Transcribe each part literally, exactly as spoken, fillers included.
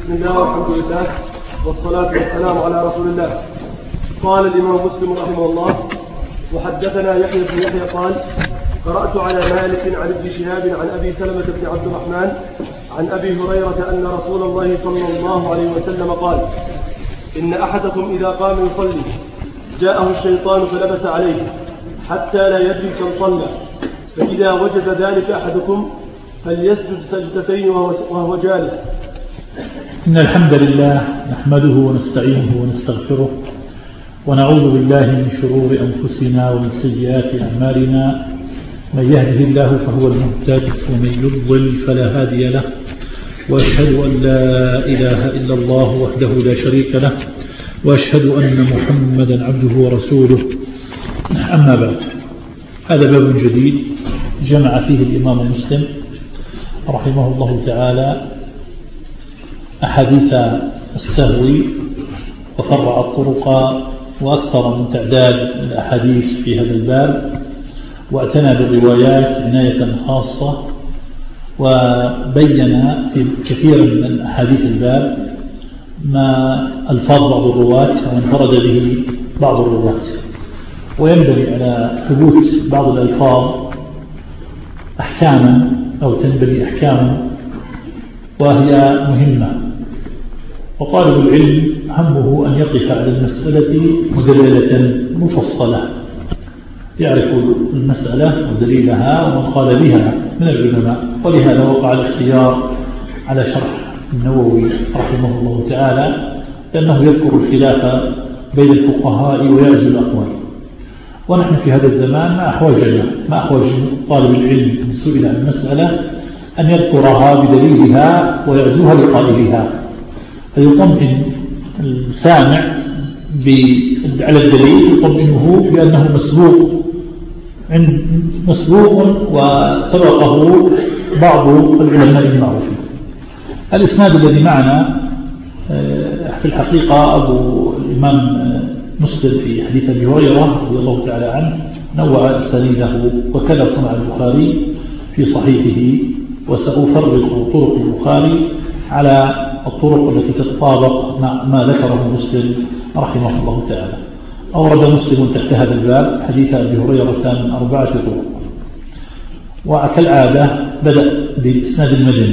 بسم الله والحمد لله والصلاة والسلام على رسول الله. قال الإمام مسلم رحمه الله: وحدثنا يحيى بن يحيى قال: قرأت على مالك عن ابن شهاب عن أبي سلمة بن عبد الرحمن عن أبي هريرة أن رسول الله صلى الله عليه وسلم قال: إن أحدكم إذا قام يصلي جاءه الشيطان فلبس عليه حتى لا يدري كم صلى، فإذا وجد ذلك أحدكم فليسجد سجدتين وهو جالس. إن الحمد لله نحمده ونستعينه ونستغفره ونعوذ بالله من شرور أنفسنا ومن سيئات أعمالنا، من يهده الله فهو المهتد ومن يضلل فلا هادي له، وأشهد أن لا إله إلا الله وحده لا شريك له، وأشهد أن محمدا عبده ورسوله. أما بعد، هذا باب جديد جمع فيه الإمام مسلم رحمه الله تعالى أحاديث السهو وفرع الطرق وأكثر من تعداد الأحاديث في هذا الباب، واعتنى بالروايات عناية خاصة، وبين في كثير من أحاديث الباب ما ألفاظ بعض الرواة وانفرد به بعض الرواة، وينبني على ثبوت بعض الألفاظ أحكاما أو تنبني أحكاما وهي مهمة. وطالب العلم همه أن يقف على المسألة مدللة مفصلة، يعرف المسألة ودليلها ومن قال بها من العلماء، ولهذا وقع الاختيار على شرح النووي رحمه الله تعالى، لأنه يذكر الخلاف بين الفقهاء ويعزو الأقوال. ونحن في هذا الزمان ما أحوجنا ما أحوج طالب العلم إن سئل عن المسألة أن يذكرها بدليلها ويعزوها لقائلها، فيطمئن السامع على الدليل، يطمئنه بأنه مسبوق مسبوق وسبقه بعض العلماء المعروفين. الإسناد الذي معنا في الحقيقة أبو الإمام مسلم في حديث أبي هريرة رضي الله تعالى عنه نوع أسانيده، وكذا صنع البخاري في صحيحه، وسأفرق طرق البخاري على الطرق التي تتطابق مع ما ذكره مسلم رحمه الله تعالى. أورد مسلم تحت هذا الباب حديث أبي هريرة من أربعة طرق، وكالعادة بدأ بالإسناد المدني،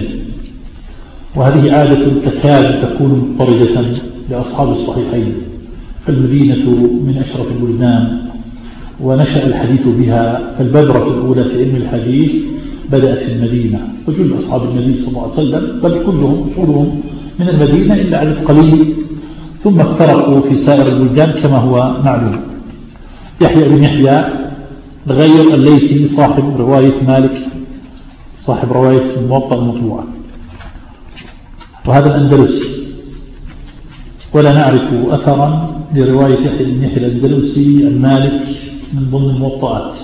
وهذه عادة تكاد تكون مضطردة لأصحاب الصحيحين، فالمدينة من أشرف البلدان ونشأ الحديث بها، فالبذرة الأولى في علم الحديث بدأت في المدينة، وجل أصحاب النبي صلى الله عليه وسلم بل كلهم أصولهم من المدينة إلا عدد قليل، ثم افترقوا في سائر البلدان كما هو معلوم. يحيى بن يحيى غير الليثي صاحب رواية مالك، صاحب رواية الموطأ المطبوعة، وهذا الأندلسي، ولا نعرف أثرا لرواية يحيى بن يحيى الأندلسي المالك من ضمن الموطئات.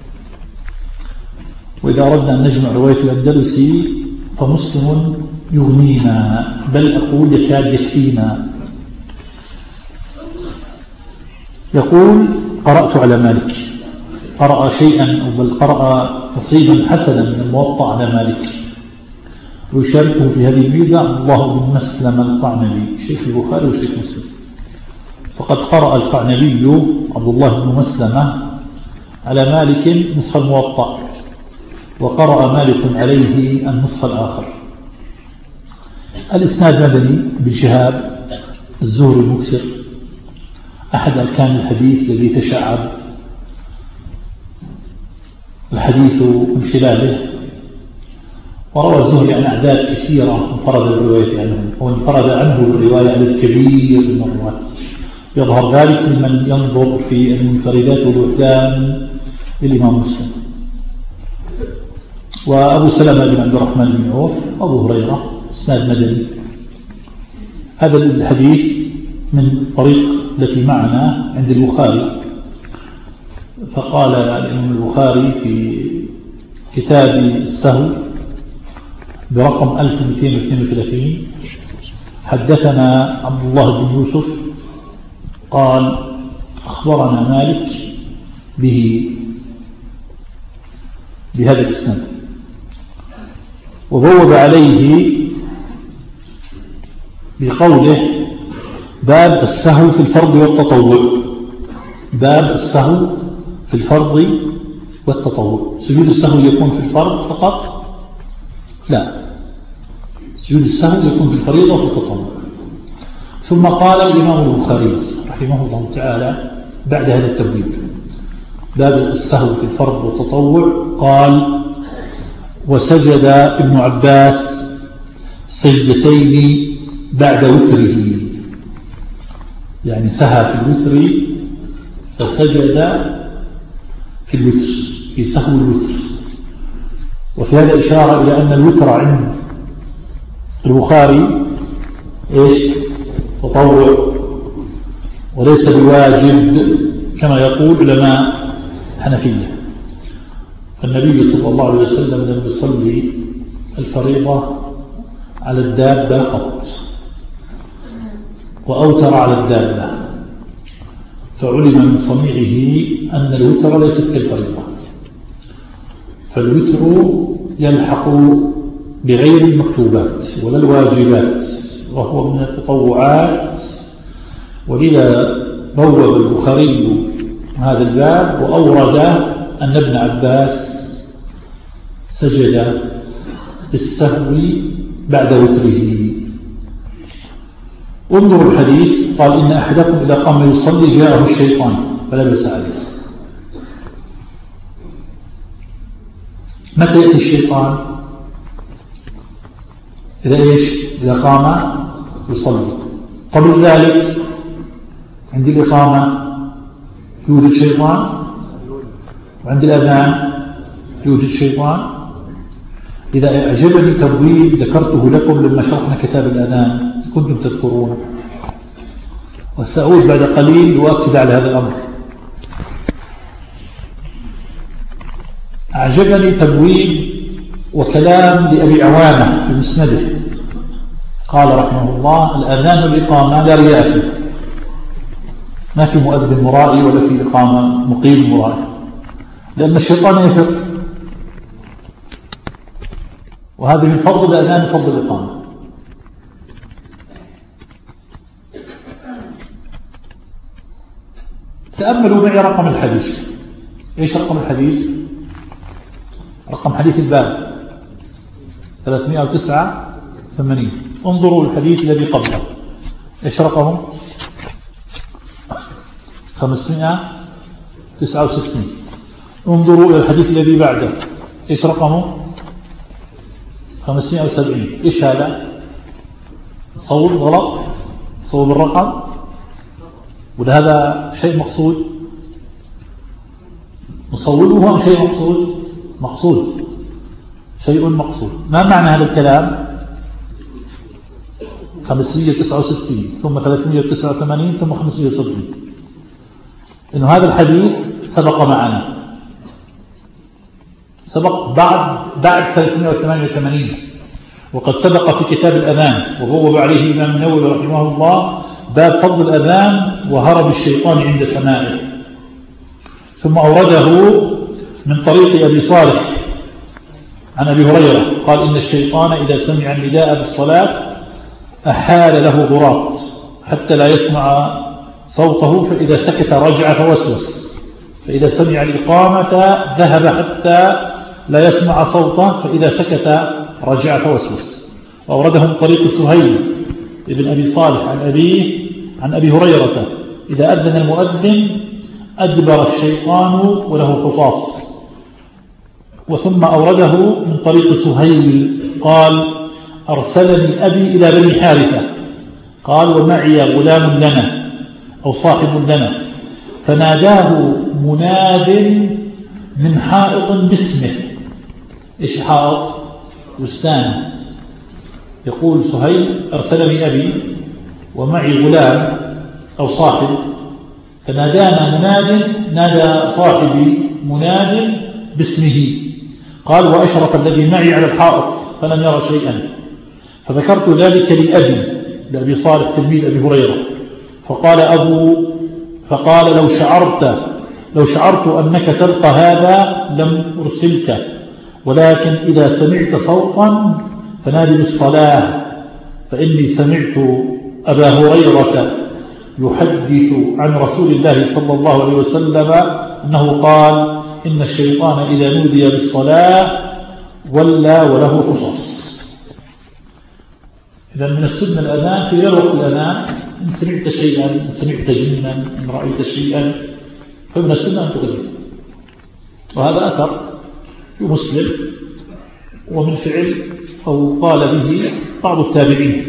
وإذا أردنا أن نجمع رواية الأندلسي فمسلم يغنينا، بل أقول يكاد يكفينا. يقول: قرأت على مالك، قرأ شيئا أو بل قرأ نصيبا حسنا من الموطأ على مالك، ويشاركه في هذه الميزة عبد الله بن مسلم القعنبي شيخ البخاري وشيخ مسلم، فقد قرأ القعنبي عبد الله بن مسلمة على مالك نصف الموطأ، وقرأ مالك عليه النصف الآخر. الإسناد مدني بن شهاب الزهري المكثر، أحد أركان الحديث الذي تشعب الحديث من خلاله، وروى الزهري عن أعداد كثيرة انفرد بالرواية عنه، وانفرد عنه بالرواية عن الكبير من الرواة، يظهر ذلك لمن ينظر في المنفردات والوحدان للإمام مسلم. وأبو سلمة بن عبد الرحمن بن عوف أبو هريرة، إسناد مدني. هذا الحديث من طريق التي معنا عند البخاري، فقال الإمام البخاري في كتاب السهو برقم ألف ومئتين واثنين وثلاثين: حدثنا عبد الله بن يوسف قال أخبرنا مالك به بهذا الإسناد، وبوب عليه بقوله باب السهو في الفرض والتطوع. باب السهو في الفرض والتطوع. سجود السهو يكون في الفرض فقط؟ لا، سجود السهو يكون في الفريضة وفي التطوع. ثم قال الإمام البخاري رحمه الله تعالى بعد هذا التبويب باب السهو في الفرض والتطوع قال: وسجد ابن عباس سجدتين بعد وتره، يعني سهى في الوتر فسجد في الوتر في سهو الوتر. وفي هذا إشارة إلى أن الوتر عند البخاري إيش؟ تطوع وليس بواجب كما يقول علماء حنفية. فالنبي صلى الله عليه وسلم لم يصلي الفريضة على الدابة قط، وأوتر على الدابة، فعلم من صنيعه أن الوتر ليست كالفريضة. فالوتر يلحق بغير المكتوبات ولا الواجبات، وهو من التطوعات. ولذا بوب البخاري هذا الباب وأورد أن ابن عباس سجد بالسهو بعد وتره. انظروا الحديث، قال: إن أحدكم إذا قام يصلي جاءه الشيطان فلبس عليه. متى يأتي الشيطان؟ إذا إيش؟ إذا قام يصلي. قبل ذلك عند الإقامة يوجد شيطان، وعند الأذان يوجد شيطان. إذا أعجبني تبويب ذكرته لكم لما شرحنا كتاب الأذان كنتم تذكرونه، وسأعود بعد قليل وأكد على هذا الأمر. أعجبني تبويب وكلام لأبي عوانة في مسنده، قال رحمه الله: الأذان والإقامة لا رياء فيه، ما في مؤذن مرائي ولا في إقامة مقيم مرائي، لأن الشيطان يفر، وهذا من فضل الأذان وفضل الإقامة. تأملوا معي رقم الحديث. إيش رقم الحديث؟ رقم حديث الباب ثلاثمائة وتسعة وثمانين. انظروا الحديث الذي قبله، إيش رقمه؟ خمسمائة وتسعة وستين. انظروا إلى الحديث الذي بعده، إيش رقمه؟ خمسمائة وسبعين. إيش هذا؟ صوب غلط؟ صوب الرقم؟ ولا هذا شيء مقصود؟ مصوبه أم شيء مقصود؟ مقصود، شيء مقصود. ما معنى هذا الكلام؟ خمسمائة وتسعة وستين ثم ثلاثمائة وتسعة وثمانين ثم خمسمائة وسبعين. إنه هذا الحديث سبق معنا، سبق بعد بعد ثلاثمائة وثمانية وثمانين، وقد سبق في كتاب الأذان وهو عليه الإمام النووي رحمه الله باب فضل الأذان وهرب الشيطان عند سماعه. ثم أورده من طريق أبي صالح عن أبي هريرة قال: إن الشيطان إذا سمع النداء بالصلاة أحال له ضراط حتى لا يسمع صوته، فإذا سكت رجع فوسوس، فإذا سمع الإقامة ذهب حتى لا يسمع صوته، فإذا سكت رجع فوسوس. وأورده من طريق سهيل ابن أبي صالح عن أبيه عن أبي هريرة: إذا أذن المؤذن أدبر الشيطان وله حصاص. وثم أورده من طريق سهيل قال: أرسلني أبي إلى بني حارثة، قال: ومعي غلام لنا أو صاحب لنا، فناداه مناد من حائط باسمه. إيش حائط؟ بستان. يقول سهيل: أرسلني أبي ومعي غلام أو صاحب، فنادانا مناد، نادى صاحبي مناد باسمه. قال: وأشرف الذي معي على الحائط فلم يرى شيئا، فذكرت ذلك لأبي لأبي صالح تلميذ أبي هريرة، فقال أبو فقال لو شعرت لو شعرت أنك تلقى هذا لم أرسلك، ولكن إذا سمعت صوتا فنادي بالصلاة، فإني سمعت أبا هريرة يحدث عن رسول الله صلى الله عليه وسلم أنه قال إن الشيطان إذا نودي بالصلاة ولى وله قصص. إذا من السنة الأذان في غير وقت الأذان، إن سمعت شيئا، إن سمعت جنا، إن رأيت شيئا، فمن السنة أن تؤذن. وهذا أثر في مسلم ومن فعل أو قال به بعض التابعين.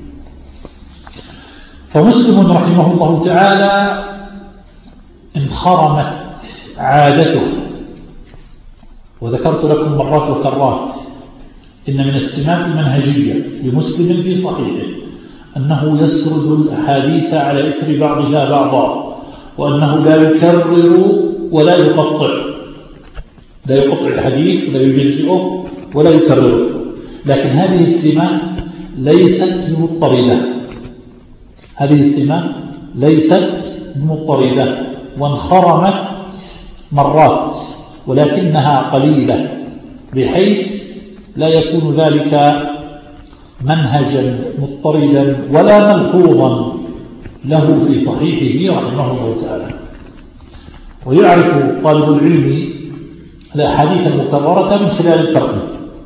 فمسلم رحمه الله تعالى انخرمت عادته، وذكرت لكم مرات وكرات إن من السمات المنهجية لمسلم في صحيحه أنه يسرد الأحاديث على إثر بعضها بعضا، وأنه لا يكرر ولا يقطع، لا يقطع الحديث ولا يجزئه ولا يكرره. لكن هذه السمات ليست بمضطردة، هذه السمات ليست بمضطردة وانخرمت مرات، ولكنها قليلة، بحيث لا يكون ذلك منهجا مضطردا ولا ملحوظا له في صحيحه رحمه الله تعالى. ويعرف طالب العلم الأحاديث المكررة من خلال الترقيم،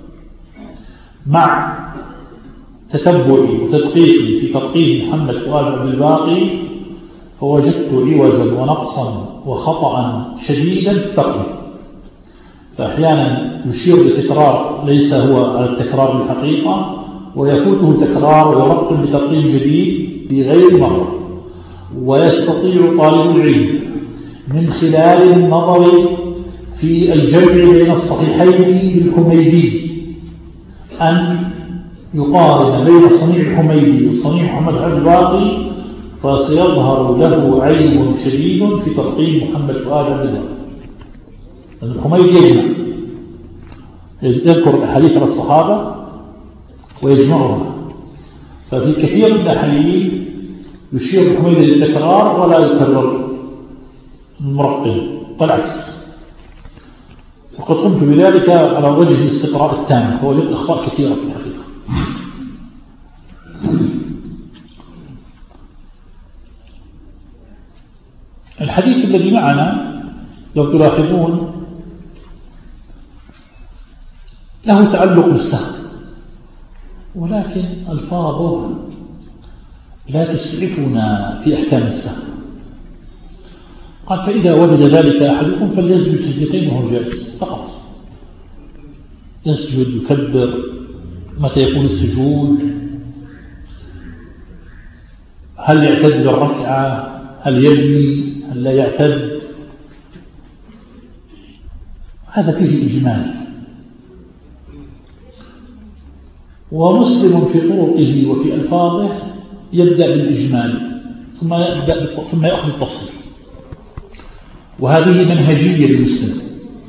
مع تتبعي وتدقيقي في ترقيم محمد فؤاد عبد الباقي، فوجدت عوجا ونقصا وخطأ شديدا في الترقيم. فأحيانا يشير بتكرار ليس هو على التكرار بالحقيقة، ويفوته تكرار ويرقم بترقيم جديد في غير مرة. ويستطيع طالب العلم من خلال النظر في الجمع بين الصحيحين للحميدي أن يقارن بين صنيع الحميدي وصنيع محمد عبد الباقي، فسيظهر له عيب شديد في ترقيم محمد فؤاد عبد الباقي. الحميدي يجمع، يذكر الأحاديث عن الصحابة ويجمعها، ففي كثير من الأحاديث يشير الحميدي للتكرار ولا يكرر المرقم، بالعكس. وقد قمت بذلك على وجه الاستقراء التام، فوجدت أخطاء كثيرة في الحقيقة. الحديث الذي معنا لو تلاحظون له تعلق بالسهم، ولكن ألفاظه لا تسعفنا في أحكام السهم. قال فإذا وجد ذلك أحدكم فليسجد سجدتين وهو جالس فقط، يسجد يكبر. متى يكون السجود؟ هل يعتد بالركعة؟ هل يبني؟ هل لا يعتد؟ هذا فيه إجمال. ومسلم في طرقه وفي ألفاظه يبدأ بالإجمال ثم يبدأ ثم يأخذ التفصيل، وهذه منهجية للمسلم.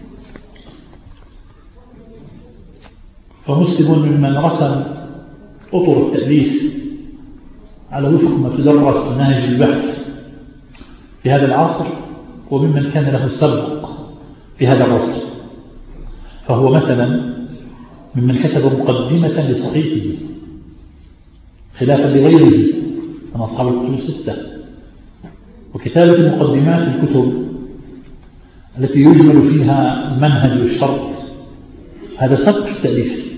فمسلم ممن رسم أطر التأليف على وفق ما تدرس مناهج البحث في هذا العصر، وممن كان له سبق في هذا الرسم. فهو مثلا ممن كتب مقدمة لصحيحه خلافا لغيره من أصحاب الكتب الستة. وكتابة المقدمات الكتب التي يجمل فيها المنهج والشرط هذا سبق التأليف.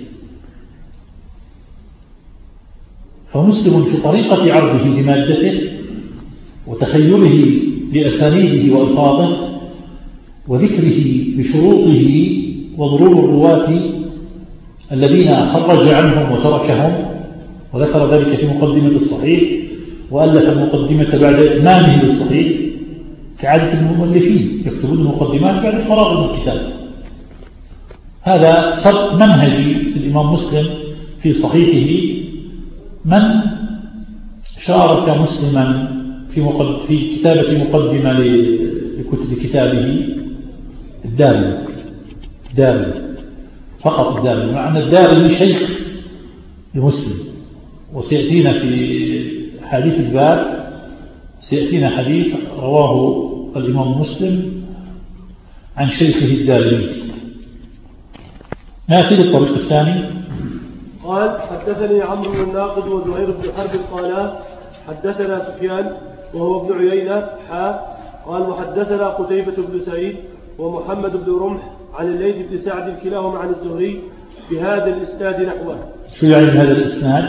فمسلم في طريقة عرضه لمادته وتخيله لأسانيده وألفاظه وذكره بشروطه وضرور الرواة الذين خرج عنهم وتركهم، وذكر ذلك في مقدمة الصحيح، وألف المقدمة بعد إتمامه للصحيح كعادة المؤلفين يكتبون المقدمات بعد فراغ من الكتاب. هذا سبق منهجي الإمام مسلم في صحيحه. من شارك مسلما في في كتابة مقدمة لكتب كتابه؟ الدارمي، الدارمي فقط، الدارمي، مع أن الدارمي شيخ لمسلم. وسيأتينا في حديث الباب سيأتينا حديث رواه الإمام مسلم عن شيخه الدارمي. نأتي للطريق الثاني. قال حدثني عمرو بن الناقد وزهير بن حرب قالا حدثنا سفيان وهو ابن عيينة حا قال وحدثنا قتيبة بن سعيد ومحمد بن رمح عن الليث بن سعد كلاهما عن الزهري بهذا الإسناد نحوه. شو يعني هذا الإسناد؟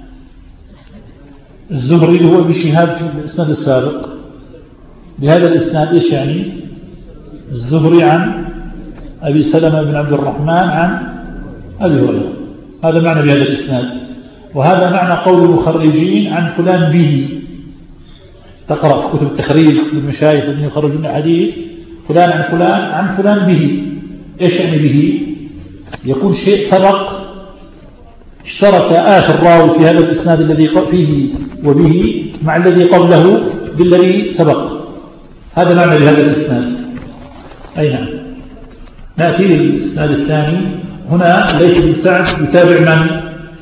الزهري هو بشهاب في الإسناد السابق. بهذا الإسناد إيش يعني؟ الزهري عن أبي سلمة بن عبد الرحمن عن أبي هريرة. هذا معنى بهذا الإسناد. وهذا معنى قول المخرجين عن فلان به. تقرأ في كتب التخريج بالمشايخ الذين يخرجون الحديث فلان عن فلان عن فلان به. إيش يعني به؟ يكون شيء سبق اشترك آخر راوي في هذا الإسناد الذي فيه وبه مع الذي قبله بالذي سبق. هذا معنى بهذا الإسناد. أي نعم. نأتي للإسناد الثاني. هنا الليث بن سعد يتابع من؟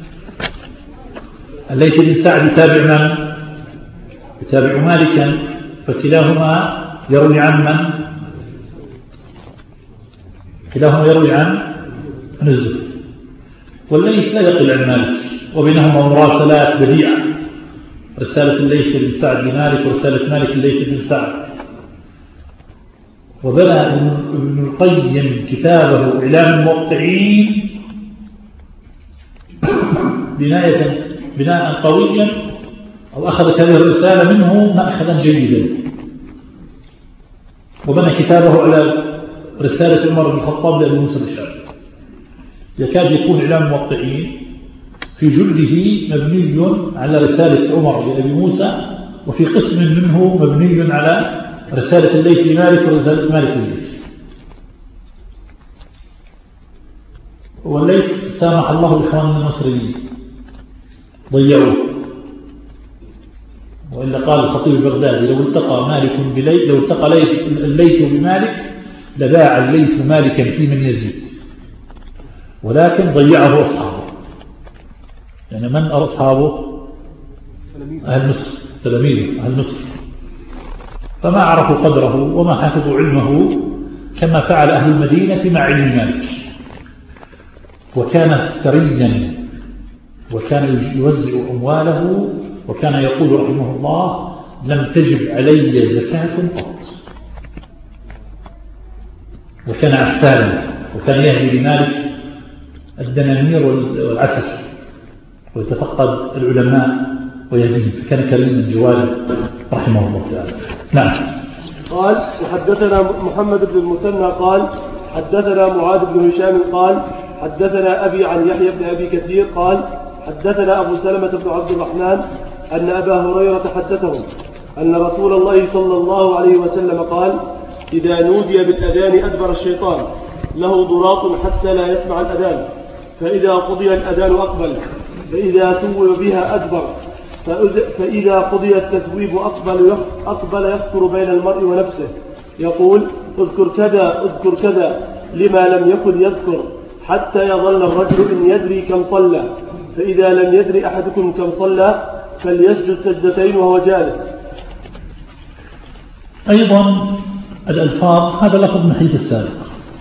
الليث بن سعد يتابع من؟ يتابع مالكا، فكلاهما يروي عن من؟ كلاهما يروي عن عن الزهري. والليث لا يقل عن مالك، وبينهما مراسلات بديعة، رسالة الليث بن سعد لمالك ورسالة مالك الليث بن سعد. وبنى ابن القيم كتابه إعلام الموقعين بناية بناء قويا، أو أخذت هذه الرسالة منه مأخذا جيدا، وبنى كتابه على رسالة عمر بن الخطاب لأبي موسى الأشعري. يكاد يكون إعلام الموقعين في جلده مبني على رسالة عمر لأبي موسى، وفي قسم منه مبني على رسالة الليث لمالك ورسالة مالك الليث. والليث سامح الله الإخوان المصريين ضيعوه، وإلا قال الخطيب البغدادي لو التقى مالك بليث لو التقى الليث بمالك لباع الليث مالكا في من يزيد، ولكن ضيعه أصحابه. يعني من أصحابه؟ أهل مصر، تلاميذه أهل مصر، فما عرفوا قدره وما حفظوا علمه كما فعل أهل المدينة مع علم مالك. وكان ثريا، وكان يوزع أمواله، وكان يقول رحمه الله لم تجب علي زكاة قط. وكان عسالا، وكان يهدي لمالك الدنانير والعسل، ويتفقد العلماء ويهديهم، فكان كريما جوالا رحمه الله تعالى. نعم. قال وحدثنا محمد بن المثنى قال حدثنا معاذ بن هشام قال حدثنا أبي عن يحيى بن أبي كثير قال حدثنا أبو سلمة بن عبد الرحمن أن أبا هريرة حدثهم أن رسول الله صلى الله عليه وسلم قال إذا نودي بالأذان أدبر الشيطان له ضراط حتى لا يسمع الأذان، فإذا قضي الأذان أقبل، فإذا ثوب بها أدبر، فإذا قضي التثويب أقبل أقبل يذكر بين المرء ونفسه يقول اذكر كذا اذكر كذا لما لم يكن يذكر، حتى يظل الرجل إن يدري كم صلى، فإذا لم يدري أحدكم كم صلى فليسجد سجدتين وهو جالس. أيضا الألفاظ هذا لفظ من حديث السابق،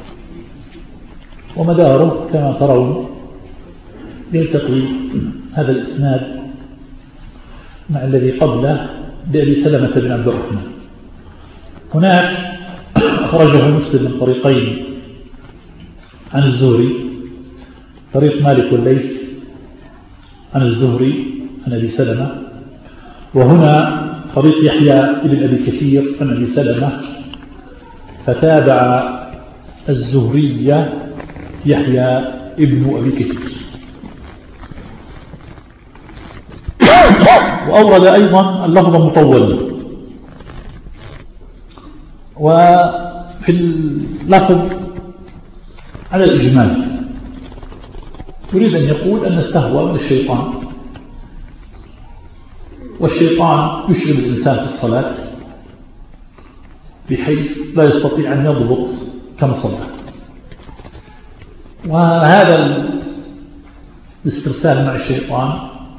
ومداره كما ترون يلتقي هذا الإسناد مع الذي قبله بأبي سلمة بن عبد الرحمن. هناك أخرجه مسلم من طريقين عن الزهري، طريق مالك والليث عن الزهري عن أبي سلمة، وهنا طريق يحيى بن أبي كثير عن أبي سلمة، فتابع الزهري يحيى ابن أبي كثير. وأورد أيضا اللفظ مطول، وفي اللفظ على الإجمال يريد أن يقول أن السهو من الشيطان، والشيطان يشغل الإنسان في الصلاة بحيث لا يستطيع أن يضبط كم صلى. وهذا الاسترسال مع الشيطان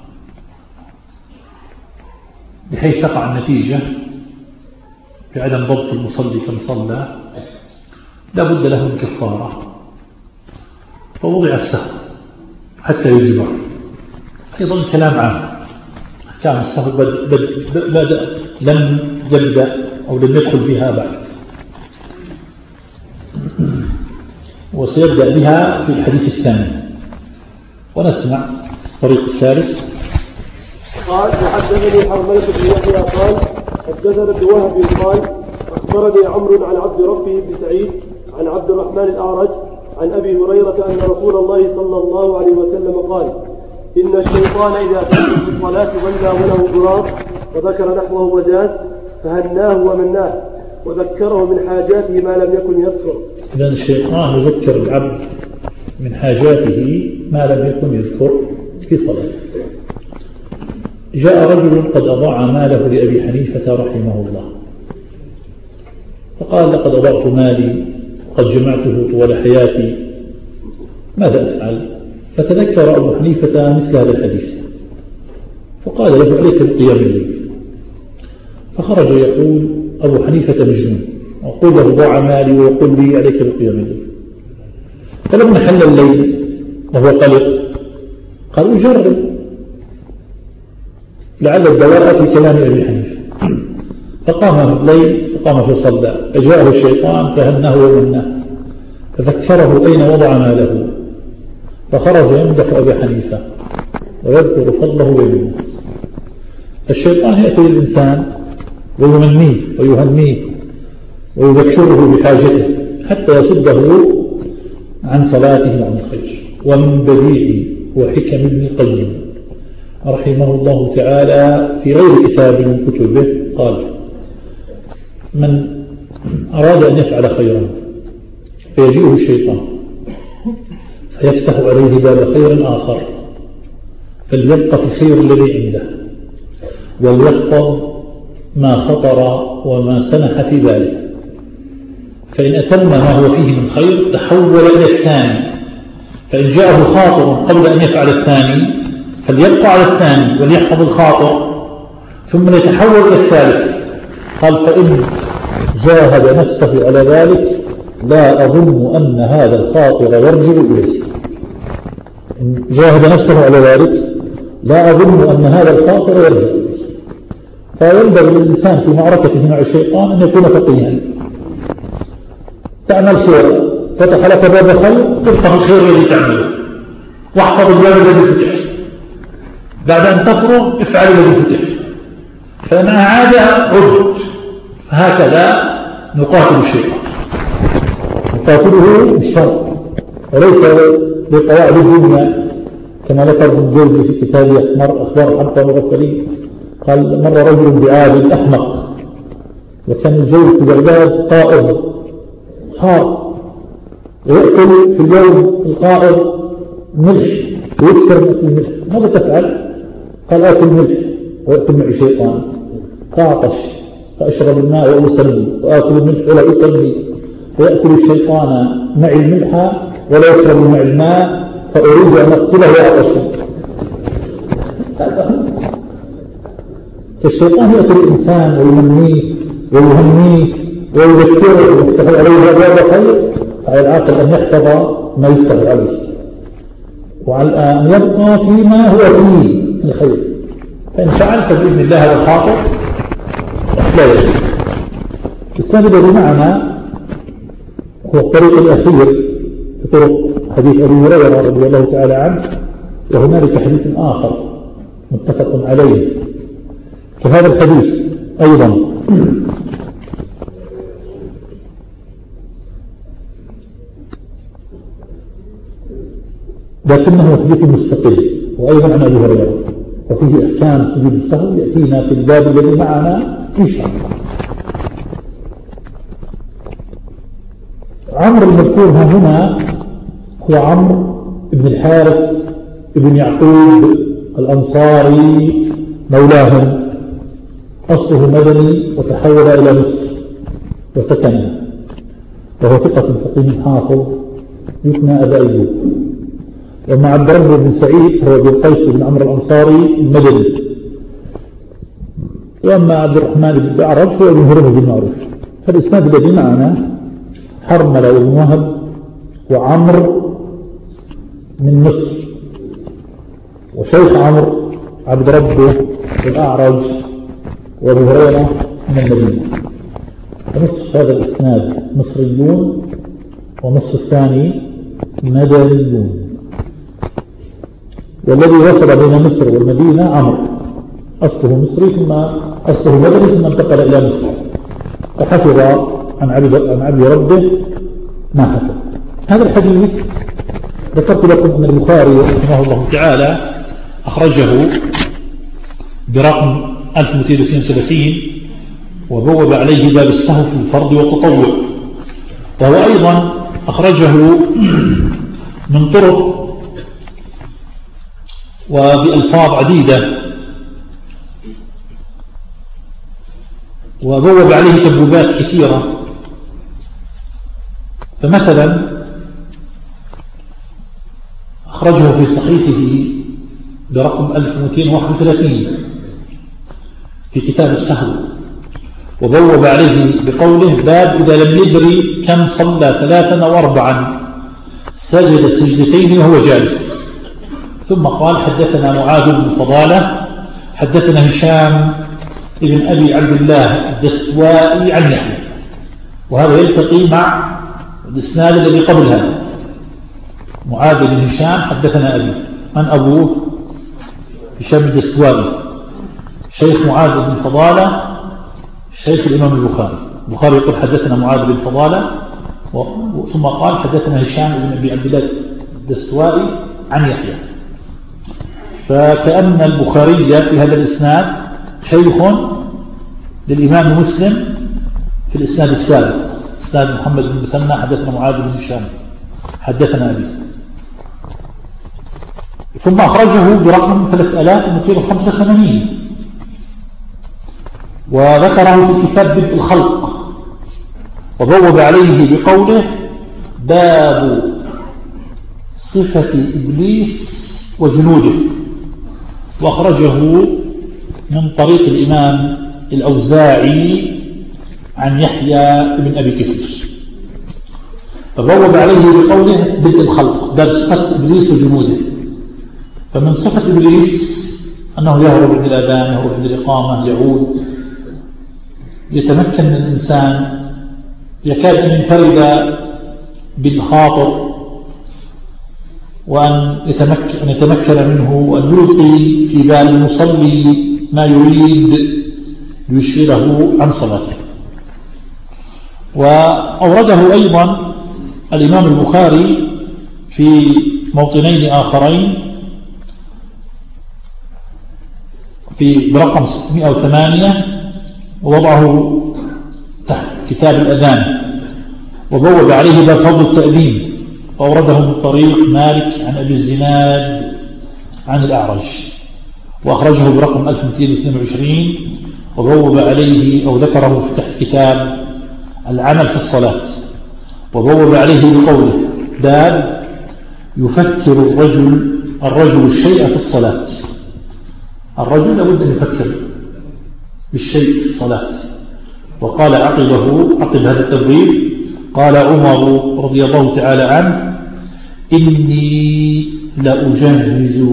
بحيث تقع النتيجة بعدم ضبط المصلي كم صلى لا بد له من كفارة، فوضع السهو حتى يجبر. أيضا كلام عام. أحكام السهو بد بد بدأ لم يبدأ أو لم يدخل فيها بعد، وسيبدأ بها في الحديث الثاني. ونسمع الطريق الثالث. قال وحدثني حرملة بن يحيى قال حدثنا ابن وهب قال أخبرني عمرو عن عبد ربه بن سعيد عن عبد الرحمن الأعرج عن أبي هريرة أن رسول الله صلى الله عليه وسلم قال إن الشيطان إذا كان في الصلاة ولى وله ضراب وذكر نحوه وزاد فهناه ومناه وذكره من حاجاته ما لم يكن يذكر. إذن الشيطان يذكر العبد من حاجاته ما لم يكن يذكر في صلاته. جاء رجل قد أضاع ماله لأبي حنيفة رحمه الله، فقال لقد أضعت مالي وقد جمعته طول حياتي، ماذا أفعل؟ فتذكر أبو حنيفة مثل هذا الحديث، فقال له عليك بقيام الليل. فخرج يقول أبو حنيفة مجنون، وقل له ضاع مالي ويقول لي عليك بقيام الليل. فلما حل الليل وهو قلق قال أجرب لعل الدواء في كلام أبي حنيفة. فقام في الليل فقام فصلى، فجاءه الشيطان فهنه ومنه فذكره أين وضع ماله، فخرج يمدح أبي حنيفة ويذكر فضله بين الناس. الشيطان يأتي للإنسان ويمنيه ويهنيه ويذكره بحاجته حتى يصده عن صلاته وعن الخير. ومن بديع وحكم ابن القيم رحمه الله تعالى في غير كتاب من كتبه قال من أراد أن يفعل خيرا فيجيءه الشيطان فيفتح عليه باب خير آخر فليبقى في الخير الذي عنده وليحفظ ما خطر وما سنح في باله، فإن أتم ما هو فيه من خير تحول إلى الثاني، فإن جاءه خاطر قبل أن يفعل الثاني فليبقى على الثاني وليحفظ الخاطر ثم يتحول إلى الثالث. قال فإن جاهد نفسه على ذلك لا أظن أن هذا الخاطر يرجع إليه. إن جاهد نفسه على ذلك لا أظن أن هذا الخاطر يرجع إليه. فينبغي للإنسان في معركته مع الشيطان أن يكون فقيها. تعمل خير فتح لك باب خير تفتح الخير الذي تعمله واحفظ الباب الذي فتح، بعد أن تفرغ افعل الذي فتح، فإن أعاد رد. هكذا نقاتل الشيطان، نقاتله بالشر وليس بقواعد الدنيا كما ذكر ابن جوزي في كتابه أخبار حمقى مغفلين. قال مر رجل بعاد أحمق وكان الجو في بغداد قائض حار ويأكل في اليوم القائض ملح ويكثر من الملح، ماذا تفعل؟ قال آكل ملح ويأكل معي شيطان، قاطش فأشرب الماء وأسمي وآكل الملح ولا أسمي، ويأكل الشيطان معي الملح ولا يشرب معي الماء فأريد أن أقتله وأعطشه. فالشيطان يأكل الإنسان ويمنيه ويهنيه ويذكره ويفتح عليه باب خير، فعلى العاقل أن يحفظ ما يفتح عليه وعلى أن يبقى فيما هو فيه من الخير. فإن فعلت بإذن الله هذا الخاطر لا يجب. السند الذي معنا هو الطريق الأخير في طرق حديث أبي هريرة رضي الله تعالى عنه، وهنالك حديث آخر متفق عليه كهذا الحديث أيضا. لكنه حديث مستقل وأيضا عن أبي هريرة وفيه أحكام سجود السهو يأتينا في الباب الذي معنا إن شاء الله. عمرو المذكور هنا هو عمرو بن الحارث بن يعقوب الأنصاري مولاهم، أصله مدني وتحول إلى مصر وسكنها، وهو ثقة فقيه حافظ يثنى أبا أيوب. ومع عبد الرحمن بن سعيد هو بن قيس بن عمرو الأنصاري المدني. وأما عبد الرحمن بن الأعرج هو ابن هرمز المعروف. فالإسناد الذي معنا حرملة بن وهب وعمرو من مصر وشيخ عمرو عبد ربه الأعرج وابو هريرة من المدينة. ونصف هذا الإسناد مصريون ونصف الثاني مدنيون. والذي وصل بين مصر والمدينة عمرو أصله مصري ثم أصله مدني ثم انتقل إلى مصر فحفظ عن عبد عن عبد ربه ما حفظ. هذا الحديث ذكرت لكم أن البخاري رحمه الله تعالى أخرجه برقم ألف ومئتين واثنين وثلاثين وبوب عليه باب السهو في الفرض والتطوع. وهو أيضا أخرجه من طرق وبألفاظ عديدة وبوب عليه تبويبات كثيرة. فمثلا أخرجه في صحيحه برقم ألف ومئتين وواحد وثلاثين في كتاب السهو وبوب عليه بقوله باب إذا لم يدري كم صلى ثلاثا وأربعا سجد سجدتين وهو جالس. ثم قال حدثنا معاذ بن فضالة حدثنا هشام ابن أبي عبد الله الدستوائي عن يحيى. وهذا يلتقي مع الإسناد الذي قبل هذا. معاذ بن هشام حدثنا أبي من أبوه هشام الدستوائي شيخ معاذ بن فضالة شيخ الإمام البخاري. البخاري يقول حدثنا معاذ بن فضالة ثم قال حدثنا هشام بن أبي عبد الله الدستوائي عن يحيى. فكأن البخاري في هذا الإسناد شيخ للإمام مسلم في الإسناد السابق إسناد محمد بن مثنى حدثنا معاذ بن هشام حدثنا أبي. ثم أخرجه برقم ثلاثة آلاف ومئتين وخمسة وثمانين وذكره في كتاب بدء الخلق وبوب عليه بقوله باب صفة إبليس وجنوده. وأخرجه من طريق الإمام الأوزاعي عن يحيى بن أبي كثير فبوب عليه بقوله بدء الخلق باب صفة إبليس وجنوده. فمن صفة إبليس أنه يهرب من الأذان يهرب من الإقامة يعود يتمكن من الإنسان يكاد أن ينفرد بالخاطر وأن يتمكن, أن يتمكن منه وأن يلقي في بال المصلي ما يريد ليشغله عن صلاته. وأورده أيضا الإمام البخاري في موطنين آخرين في برقم ستمائة وثمانية ووضعه تحت كتاب الأذان وبوب عليه باب فضل التأذين وأورده من طريق مالك عن أبي الزناد عن الأعرج وأخرجه برقم ألف ومئتين واثنين وعشرين وبوب عليه أو ذكره في تحت كتاب العمل في الصلاة وبوب عليه بقوله باب يفكر الرجل الرجل الشيء في الصلاة. الرجل لابد أن يفكر بالشيء في الصلاة. وقال عقبه عقب هذا التبويب قال عمر رضي الله تعالى عنه إني لأجهز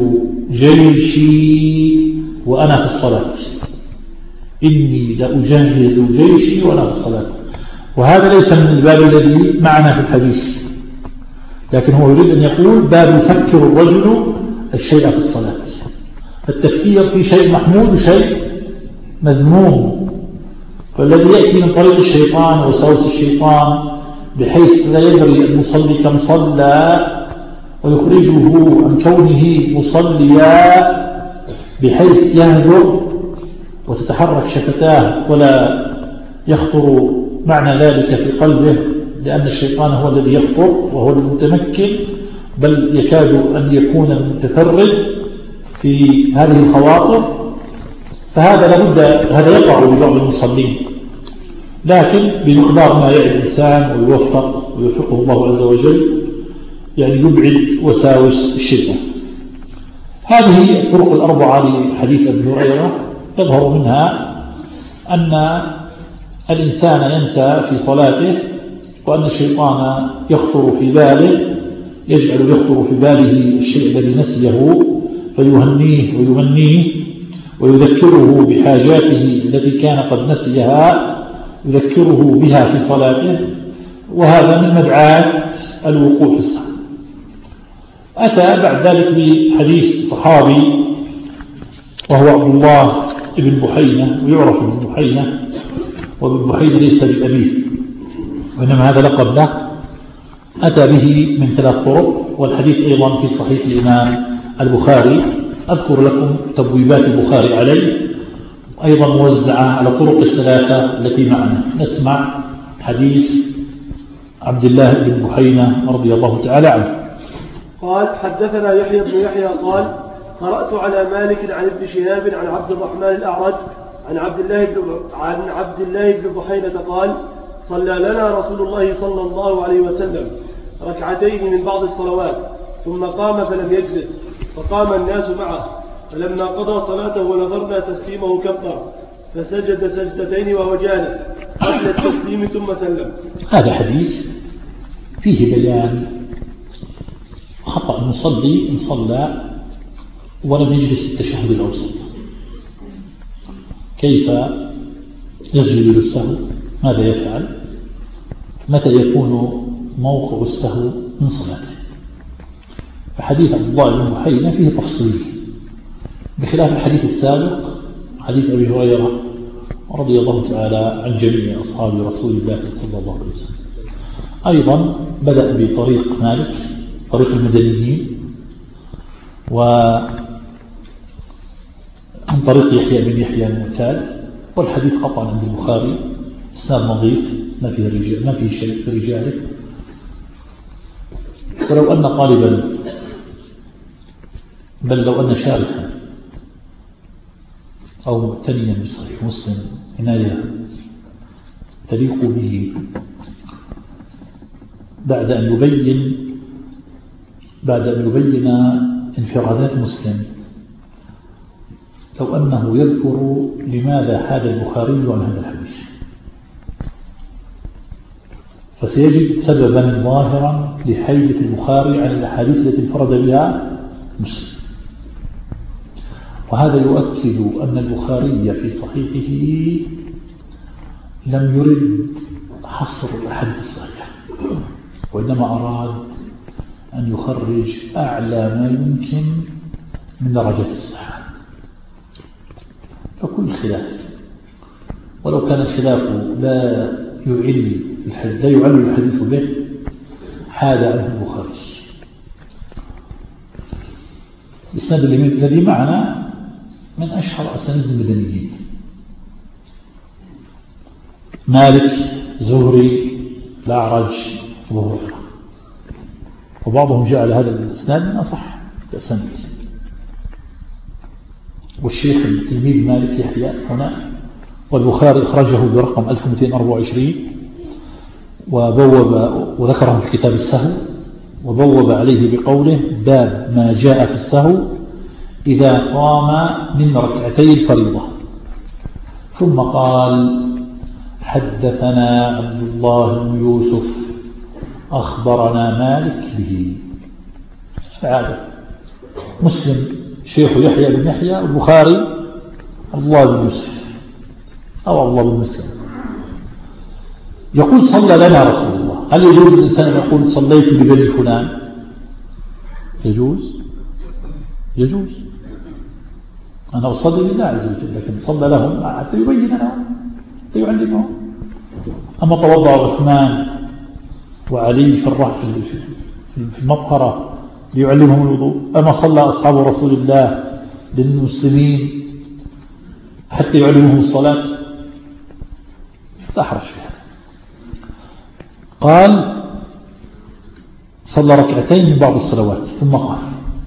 جيشي وأنا في الصلاة. إني لأجهز جيشي وأنا في الصلاة. وهذا ليس من الباب الذي معنا في الحديث لكن هو يريد أن يقول باب يفكر الرجل الشيء في الصلاة. التفكير في شيء محمود وشيء مذموم. فالذي يأتي من طريق الشيطان ووساوس الشيطان بحيث لا يدري المصلي كم صلى ويخرجه عن كونه مصليا بحيث يهذر وتتحرك شفتاه ولا يخطر معنى ذلك في قلبه لأن الشيطان هو الذي يخطر وهو المتمكن بل يكاد أن يكون المتفرد في هذه الخواطر. فهذا لابد هذا يقع لبعض المصلين لكن بمقدار ما يعي الإنسان ويوفق ويوفقه الله عز وجل يعني يبعد وساوس الشيطان. هذه الطرق الأربعة لحديث ابن هريرة يظهر منها أن الإنسان ينسى في صلاته وأن الشيطان يخطر في باله يجعل يخطر في باله الشيء الذي نسيه فيهنيه ويمنيه ويذكره بحاجاته التي كان قد نسيها، يذكره بها في صلاته، وهذا من مدعاة الوقوع في الصلاة. أتى بعد ذلك بحديث صحابي وهو عبد الله بن بحينة، ويعرف ابن بحينة، وابن بحينة ليس بأبيه وإنما هذا لقب له. أتى به من ثلاث طرق، والحديث أيضا في صحيح الإمام البخاري. أذكر لكم تبويبات البخاري عليه، أيضا موزعة على طرق الثلاثة التي معنا. نسمع حديث عبد الله بن بحينة رضي الله تعالى عنه. قال: حدثنا يحيى بن يحيى قال: قرأت على مالك عن ابن شهاب عن عبد الرحمن الأعرج عن عبد الله بن عن عبد الله بن بحينة قال: صلى لنا رسول الله صلى الله عليه وسلم ركعتين من بعض الصلوات، ثم قام فلم يجلس، فقام الناس معه، فلما قضى صلاته ونظرنا تسليمه كبر، فسجد سجدتين وهو جالس قبل التسليم ثم سلم. هذا حديث فيه بيان خطأ المصلي إن صلى ولم يجلس التشهد الأوسط، كيف يسجد للسهو، ماذا يفعل، متى يكون موقع السهو من صلاته. فحديث عبد الله بن بحينة فيه تفصيل بخلاف الحديث السابق، حديث أبي هريرة رضي الله تعالى عن جميع أصحاب رسول الله صلى الله عليه وسلم. أيضا بدأ بطريق مالك، طريق المدنيين، وعن طريق يحيى بن يحيى المعتاد، والحديث خطأ عند البخاري، إسناد نظيف، ما فيه رجال، ما فيه شيء في رجاله. ولو أن طالبا، بل لو أن شارحا أو مؤتنيا بصحيح مسلم عناية تليق به بعد أن يبين بعد أن يبين انفرادات مسلم، لو أنه يذكر لماذا حاد البخاري عن هذا الحديث، فسيجد سببا ظاهرا لحيدة البخاري عن الأحاديث التي انفرد بها مسلم. وهذا يؤكد أن البخاري في صحيحه لم يرد حصر الأحاديث الصحيحة، وإنما أراد أن يخرج أعلى ما يمكن من درجة الصحة. فكل خلاف، ولو كان الخلاف لا يعل لا يعل الحديث به، حاد عنه البخاري. الإسناد الذي معنا من أشهر أسانيد المدنيين، مالك، زهري، الأعرج، أبو هريرة، وبعضهم جعل هذا الإسناد من أصح الأسانيد. والشيخ التلميذ مالك يحيى هنا، والبخاري أخرجه برقم ألف ومئتين وأربعة وعشرين، وبوب وذكره في كتاب السهو، وبوب عليه بقوله: باب ما جاء في السهو إذا قام من ركعتي الفريضة. ثم قال: حدثنا عبد الله بن يوسف أخبرنا مالك به. هذا مسلم شيخ يحيى بن يحيى، البخاري عبد الله بن يوسف أو عبد الله بن مسلم. يقول: صلى لنا رسول الله. هل يجوز الإنسان يقول صليت لبني فلان؟ يجوز يجوز أنا أصلي لله عز وجل، لكن صلى لهم حتى يبين لهم، حتى يعلمهم. أما توضأ عثمان وعلي في الرحل في المطهرة ليعلمهم الوضوء، أما صلى أصحاب رسول الله للمسلمين حتى يعلمهم الصلاة، لا حرج فيها. قال: صلى ركعتين من بعض الصلوات ثم قال،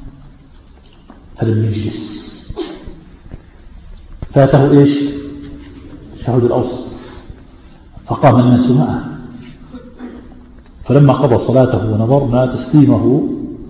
فلم يجلس، فاته إيش؟ التشهد الأوسط، فقام الناس معه، فلما قضى صلاته ونظرنا تسليمه،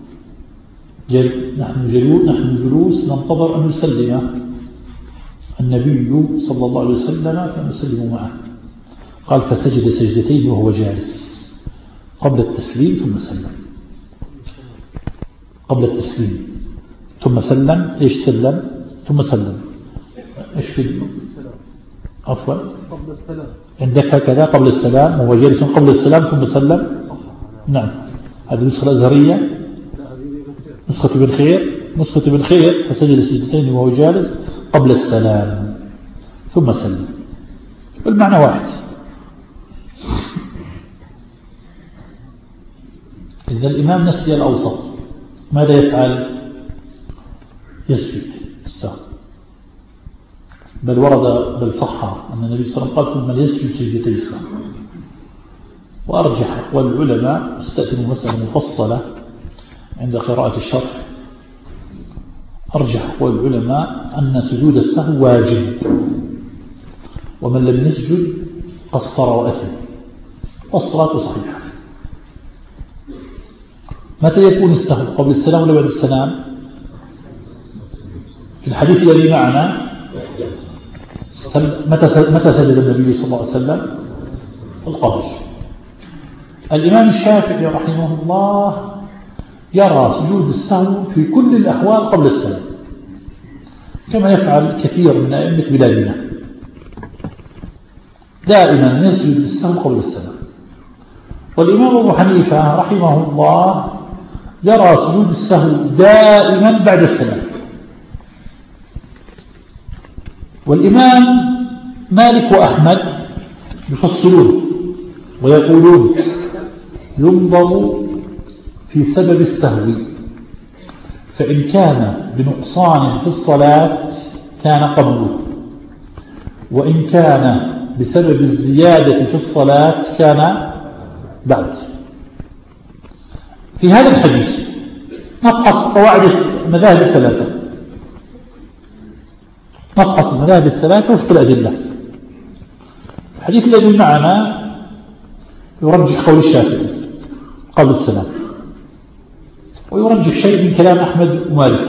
نحن جلوس نحن جلوس ننتظر أن يسلم النبي صلى الله عليه وسلم فنسلم معه. قال: فسجد سجدتين وهو جالس قبل التسليم ثم سلم. قبل التسليم ثم سلم. إيش سلم ثم سلم؟ إيش في عفوا قبل السلام عندك هكذا قبل السلام وهو جالس قبل السلام ثم سلم. نعم هذه النسخة الأزهرية. نسخة ابن خير نسخة ابن خير فسجد سجدتين وهو جالس قبل السلام ثم سلم. والمعنى واحد. إذا الإمام نسي الأوسط ماذا يفعل؟ يسجد السهو. بل ورد بل صح أن النبي صلى الله عليه وسلم قال ثم يسجد سجدتي السهو. وأرجح أقوال العلماء استأتم مسألة مفصلة عند قراءة الشرح. أرجح أقوال العلماء أن سجود السهو واجب، ومن لم يسجد قصر وأثم والصلاة صحيحة. متى يكون السهو؟ قبل السلام ولا بعد السلام؟ في الحديث الذي معنا متى سجد النبي صلى الله عليه وسلم؟ القبل. الإمام الشافعي رحمه الله يرى سجود السهو في كل الأحوال قبل السلام، كما يفعل كثير من أئمة بلادنا، دائما يسجد السهو قبل السلام. والإمام أبو حنيفة رحمه الله يرى سجود السهو دائما بعد السلام. والإمام مالك وأحمد يفصلون ويقولون ينظر في سبب السهو، فإن كان بنقصان في الصلاة كان قبله، وإن كان بسبب الزيادة في الصلاة كان بعد. في هذا الحديث نفحص قواعد المذاهب الثلاثة، نفحص المذاهب الثلاثة وفق الأدلة. الحديث الذي معنا يرجح قول الشافعي قبل السلام، ويرجح شيء من كلام أحمد ومالك.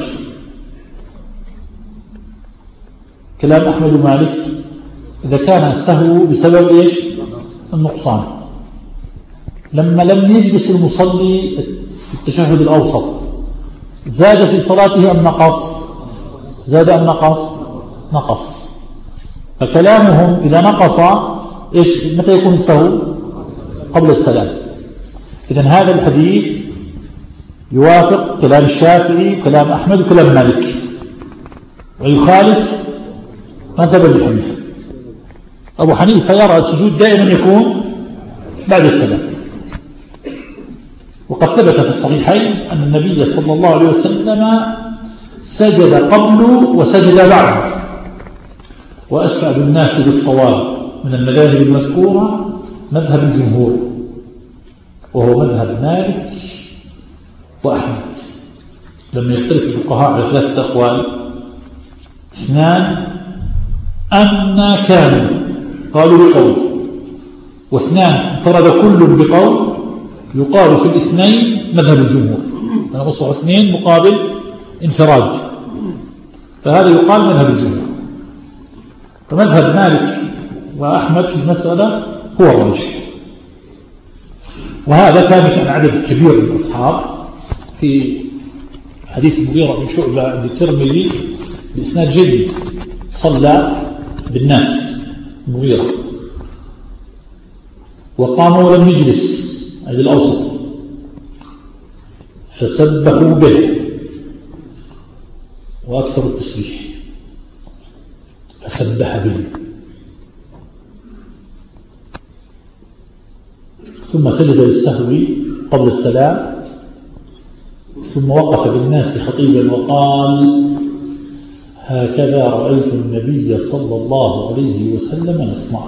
كلام أحمد ومالك إذا كان السهو بسبب إيش؟ النقصان. لما لم يجلس المصلي في التشهد الأوسط زاد في صلاته أم نقص؟ زاد أم نقص؟ نقص. فكلامهم إذا نقص إيش؟ متى يكون السهو؟ قبل السلام. إذن هذا الحديث يوافق كلام الشافعي وكلام أحمد وكلام مالك، ويخالف مذهب أبي حنيفة. أبو حنيفة يرى السجود دائما يكون بعد السلام. وقد ثبت في الصحيحين أن النبي صلى الله عليه وسلم سجد قبل وسجد بعد. وأسعد الناس بالصواب من المذاهب المذكورة مذهب الجمهور، وهو مذهب مالك وأحمد. لما يختلف الفقهاء على ثلاثة أقوال: اثنان أن كانوا قالوا بقول، واثنان انفرد كل بقول، يقال في الاثنين مذهب الجمهور. أنا أصبح اثنين مقابل انفراد، فهذا يقال مذهب الجمهور. فمذهب مالك وأحمد في المسألة هو الراجح. وهذا ثابت عن عدد كبير من الأصحاب في حديث المغيرة بن شعبة عند الترمذي بإسناد جيد. صلى بالناس المغيرة وقام ولم يجلس عند الأوسط فسبحوا به وأكثر التسبيح فسبح به، ثم سجد للسهو قبل السلام، ثم وقف بالناس خطيبا وقال: هكذا رأيت النبي صلى الله عليه وسلم يصنع.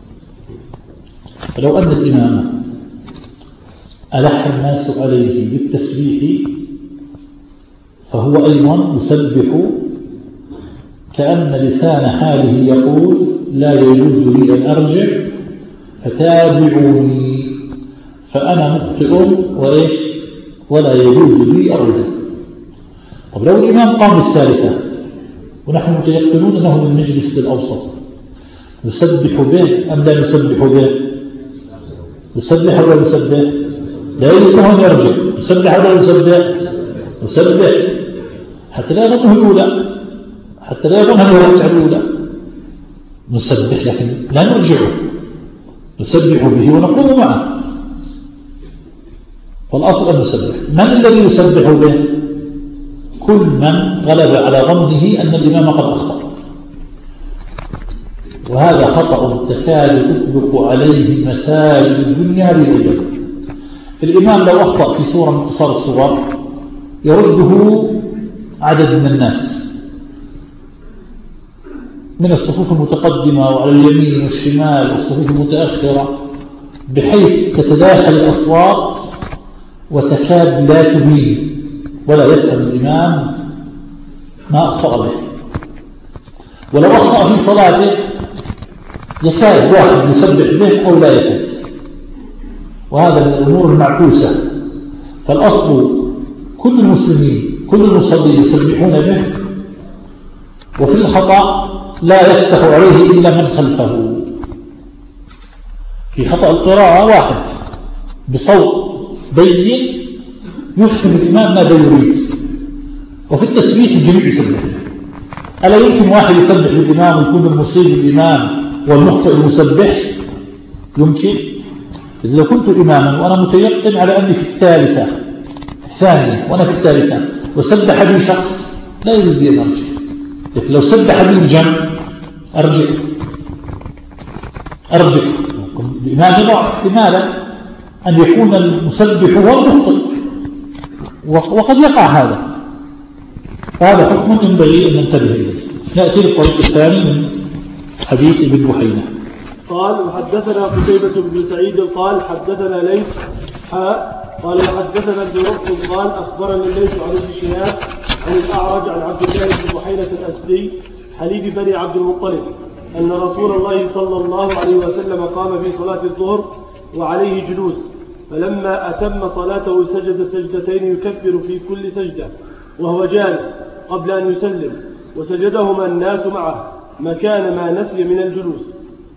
فلو أن الإمام ألح الناس عليه بالتسبيح فهو أيضا يسبح كأن لسان حاله يقول: لا يجوز لي أن أرجع فتابعوني فأنا مخطئ وإيش ولا يجوز لي أرجع. طب لو الإمام قام بالثالثة ونحن متيقنون أنه من مجلس الأوسط، نسبح به أم لا نسبح به؟ نسبح ولا نسبح؟ لا يجوز له أن يرجع. نسبح ولا نسبح؟ نسبح. حتى لا يظنه الأولى، حتى لا يظن أنه الركعة الأولى. نسبح لكن لا نرجعه، نسبح به ونقوم معه. فالأصل أن نسبح. من الذي يسبح به؟ كل من غلب على ظنه أن الإمام قد أخطأ، وهذا خطأ تكاد تطبق عليه مساجد الدنيا بالعبادة. الإمام لو أخطأ في سورة من قصار الصور يرده عدد من الناس من الصفوف المتقدمة وعلى اليمين والشمال والصفوف المتأخرة، بحيث تتداخل الأصوات وتكاد لا تبين، ولا يفهم الإمام ما أخطأ به. ولو أخطأ في صلاته يكاد واحد يسبح به أو لا يكاد، وهذا من الأمور المعكوسة. فالأصل كل المسلمين كل المصلين يسبحون به، وفي الخطأ لا يفتح عليه إلا من خلفه. في خطأ القراءة واحد بصوت بين يفهم الإمام ماذا يريد، وفي التسبيح الجميع يسبح. ألا يمكن واحد يسبح للإمام ويكون المصيب الإمام والمخطئ المسبح؟ يمكن. إذا لو كنت إماما وأنا متيقن على أني في الثالثة الثانية وأنا في الثالثة وسبح بي شخص لا يجوز لي أن أرجع، لكن لو سبح بي الجمع أرجع أرجع الإمام يضع احتمالا أن يكون المسبح هو المخطئ، وقد يقع هذا. هذا حكم ينبغي أن ننتبه إليه. نأتي للطريق الثاني من حديث ابن بحينة. قال وحدثنا قتيبة بن سعيد قال حدثنا ليث حاء قال وحدثنا ابن رشد قال أخبرنا الليث عن ابن شهاب عن الأعرج عن عبد الله بن بحينة الأسدي حليف بني عبد المطلب أن رسول الله صلى الله عليه وسلم قام في صلاة الظهر وعليه جلوس، فلما أتم صلاته سجد سجدتين يكبر في كل سجدة وهو جالس قبل أن يسلم، وسجدهما الناس معه مكان ما نسي من الجلوس.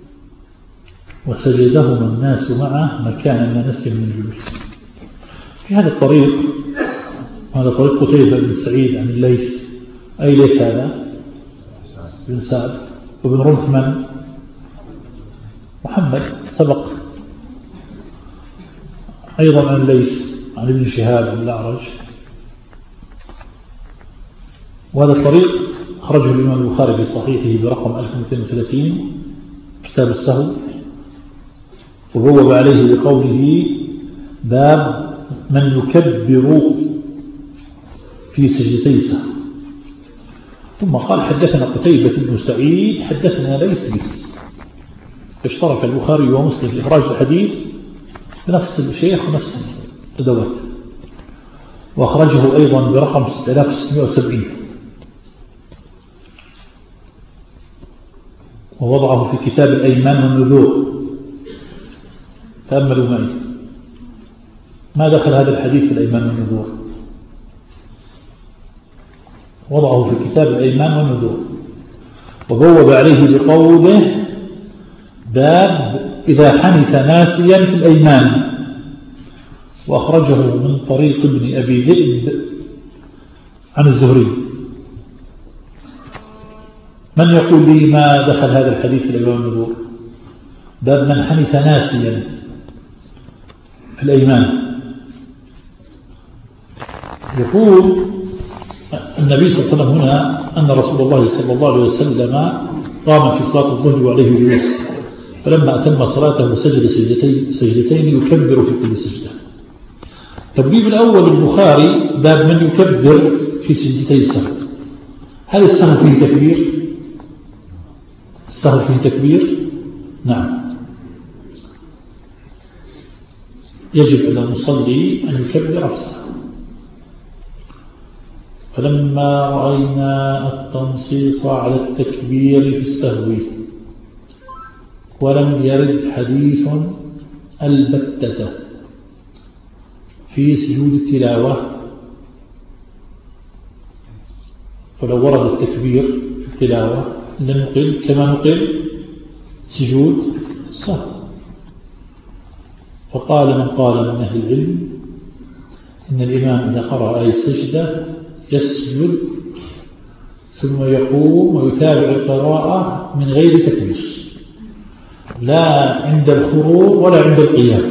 وسجدهما الناس معه مكان ما نسي من الجلوس. في هذا الطريق، هذا طريق قتيبة بن سعيد عن الليث. أي ليث هذا؟ بن سعد. وابن رمثمن محمد سبق. أيضا عن الليث عن ابن شهاب عن الأعرج. وهذا الطريق خرجه الإمام البخاري في صحيحه برقم ألف ومئتين وثلاثين كتاب السهو، وبوب عليه بقوله باب من يكبر في سجدتي السهو. ثم قال حدثنا قتيبة بن سعيد حدثنا ليث به. اشترك البخاري ومسلم في إخراج الحديث بنفس الشيخ ونفس الأدوات، وأخرجه أيضا برقم ستة آلاف وستمائة وسبعين، ووضعه في كتاب الأيمان والنذور. تأملوا معي ما دخل هذا الحديث في الأيمان والنذور. وضعه في كتاب الأيمان والنذور، وبوب عليه بقوله باب إذا حنث ناسيا في الأيمان، وأخرجه من طريق ابن أبي ذئب عن الزهري. من يقول لي ما دخل هذا الحديث في الأيمان والنذور؟ باب من حنث ناسيا في الأيمان. يقول النبي صلى الله عليه وسلم هنا أن رسول الله صلى الله عليه وسلم قام في صلاة الظهر وعليه جلوس، فلما أتم صلاته سجد سجدتين, سجدتين يكبر في كل سجدة. تبويب الأول البخاري باب من يكبر في سجدتي السهو. هل السهو فيه تكبير؟ السهو فيه تكبير؟ نعم. يجب على المصلي أن يكبر في السهو. فلما رأينا التنصيص على التكبير في السهو ولم يرد حديث البتة في سجود التلاوة، فلو ورد التكبير في التلاوة لم نقل كما نقل سجود السهو. فقال من قال من أهل العلم إن الإمام إذا قرأ آية السجدة يسجد ثم يقوم ويتابع القراءة من غير تكبير، لا عند الخروج ولا عند القيام،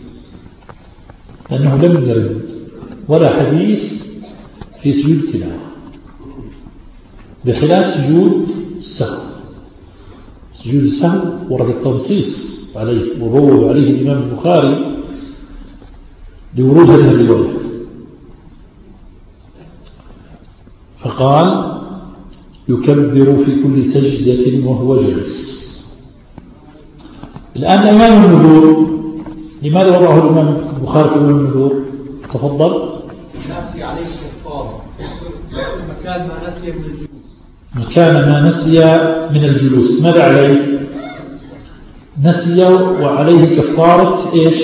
لأنه لم يرد ولا حديث في سجود التلاوة، بخلاف سجود السهو. سجود السهو ورد التنصيص عليه وروى عليه الإمام البخاري لورود هذه الرواية، فقال يكبر في كل سجدة وهو جالس. الآن أيام النذور لماذا وضعه الإمام البخاري في أيام النذور؟ تفضل. نسي عليه كفارة مكان ما نسي من الجلوس. مكان ما نسي من الجلوس ماذا عليه؟ نسي وعليه كفارة إيش؟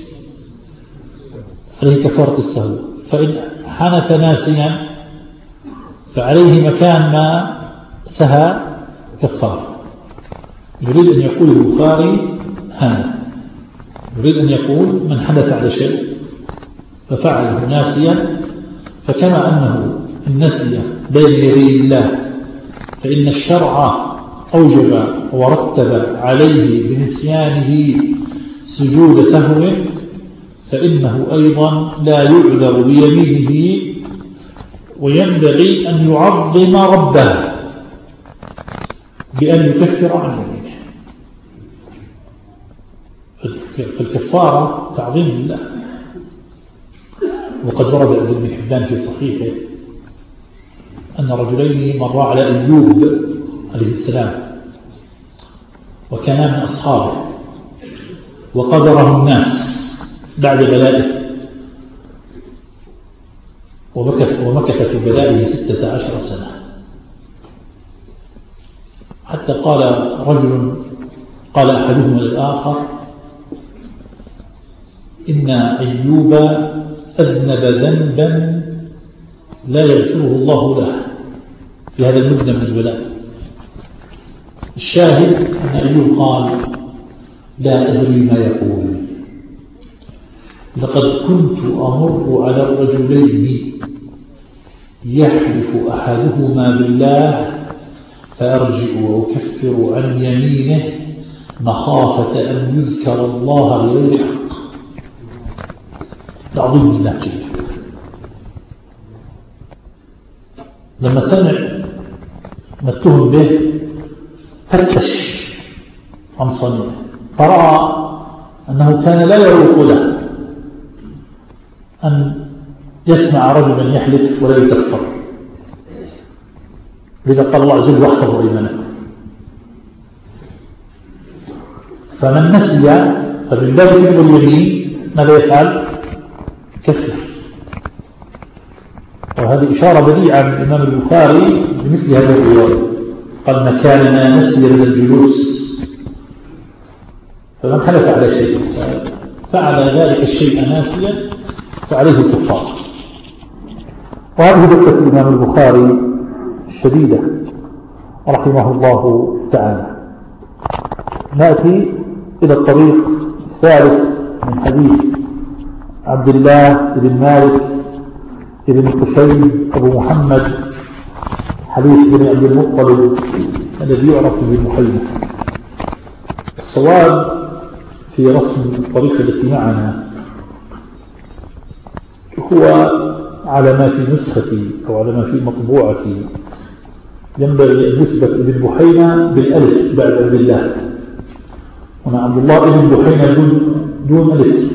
عليه كفارة السهو. فإن حنث ناسيا فعليه مكان ما سهى كفارة. يريد أن يقول البخاري هذا، يريد أن يقول من حدث على شيء ففعله ناسيا، فكما أنه النسي بين يدي الله فإن الشرع أوجب ورتب عليه بنسيانه سجود سهو، فإنه أيضا لا يعذر بيمينه، وينبغي أن يعظم ربه بأن يكفر عن يمينه. فالكفارة تعظيم لله. وقد ورد عند ابن حبان في صحيحه أن رجلين مرا على أيوب عليه السلام وكان من أصحابه، وقدره الناس بعد بلائه، ومكث, ومكث في بلائه ستة عشر سنة، حتى قال رجل قال أحدهما للآخر إن أيوب أذنب ذنبا لا يغفره الله له في هذا المدة من البلاء. الشاهد أن أيوب قال لا أدري ما يقول، لقد كنت أمر على الرجلين يحلف أحدهما بالله فأرجع وأكفر عن يمينه مخافة أن يذكر الله بغير حق. تعظيم الله جل. لما سمع ما اتهم به فتش عن صنيعه، فرأى أنه كان لا يروق له أن يسمع رجلا يحلف ولا يكفر، لذا قال الله عز وجل واحفظوا أيمانكم. فمن نسي فمن باب كذب اليمين ماذا يفعل؟ كفر. وهذه إشارة بديعة من الإمام البخاري بمثل هذا الرواية، قال مكان ما نسي من الجلوس. فمن حلف على شيء فعل ذلك الشيء ناسيا فعليه كفارة. وهذه دقة الإمام البخاري الشديدة رحمه الله تعالى. نأتي إلى الطريق الثالث من حديث عبد الله بن مالك بن حسين أبو محمد حديث بن عبد المطلب الذي يعرف بالمحيمة. الصواب في رسم الطريقة التي معنا هو على ما في نسختي أو على ما في مطبوعتي ينبغي أن يثبت ابن بحينة بالألف بعد عبد الله، هنا عبد الله ابن بحينة دون ألف.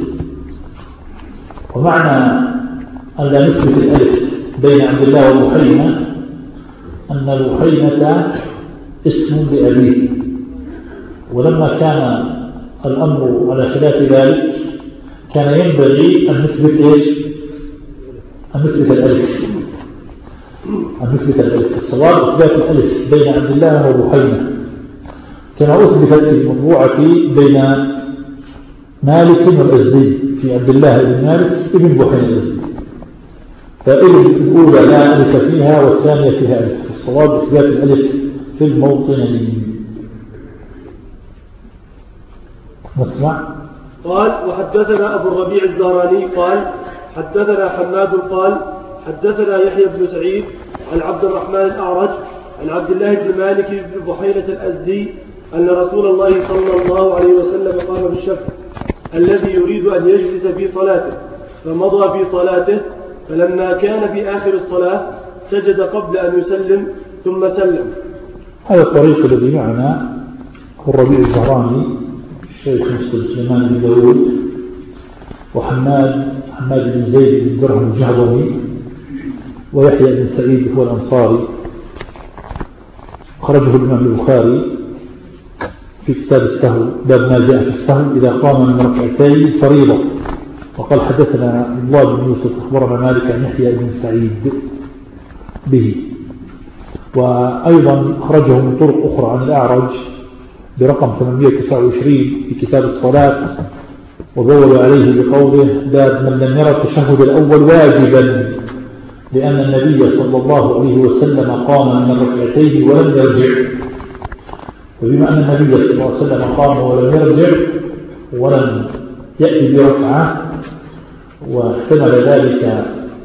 ومعنى أن لا نثبت الألف بين عبد الله وبحينة أن البحينة اسم لأبيه، ولما كان الأمر على خلاف ذلك كان ينبغي أن نثبت إيش؟ أن نثبت الألف أن نثبت الألف الصواب إثبات الألف بين عبد الله وبحينة، كما أثبتت في المطبوعة بين مالك والأزدي في عبد الله بن مالك ابن بحينة الأزدي. فالألف الأولى لا ألف فيها والثانية فيها ألف. الصواب إثبات الألف في الموطنين. نسمع. قال وحدثنا أبو الربيع الزهراني قال حدثنا حماد قال حدثنا يحيى بن سعيد عن عبد الرحمن الأعرج عن عبد الله بن مالك بن بحيرة الأزدي أن رسول الله صلى الله عليه وسلم قام بالشفع الذي يريد أن يجلس في صلاته فمضى في صلاته، فلما كان في آخر الصلاة سجد قبل أن يسلم ثم سلم. هذا الطريق الذي معنا هو الربيع الزهراني الشيخ مسلم سليمان بن داود وحماد حماد بن زيد بن درهم الجهضمي ويحيى بن سعيد هو الأنصاري. خرجه الإمام البخاري في كتاب السهو باب ما جاء في السهو إذا قام من ركعتين فريضة. وقال حدثنا عبد الله بن يوسف أخبرنا مالك عن يحيى بن سعيد به. وأيضا خرجه من طرق أخرى عن الأعرج برقم ثمانمائة وتسعة وعشرين في كتاب الصلاة وبول عليه بقوله باب من لم يرى التشهد الأول واجبا، لأن النبي صلى الله عليه وسلم قام من الركعتين ولم يرجع. وبما أن النبي صلى الله عليه وسلم قام ولم يرجع ولم يأتي بركعة واحتمل ذلك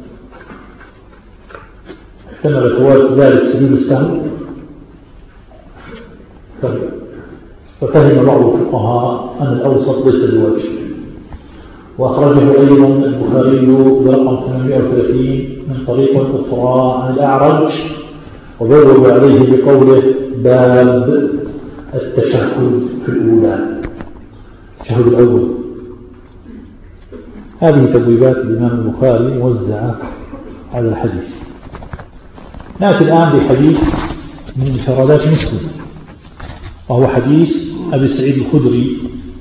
احتمل فوات ذلك سبيل السهو، ففهم بعض الفقهاء أن الأوسط ليس بواجب. وأخرجه أيضا البخاري برقم ثمانمائة وثلاثين من طريق أخرى عن الأعرج وبوب عليه بقوله باب التشهد في الأولى التشهد الأول. هذه تبويبات الإمام البخاري موزعة على الحديث. نأتي الآن بحديث من انفرادات مسلم وهو حديث أبي سعيد الخدري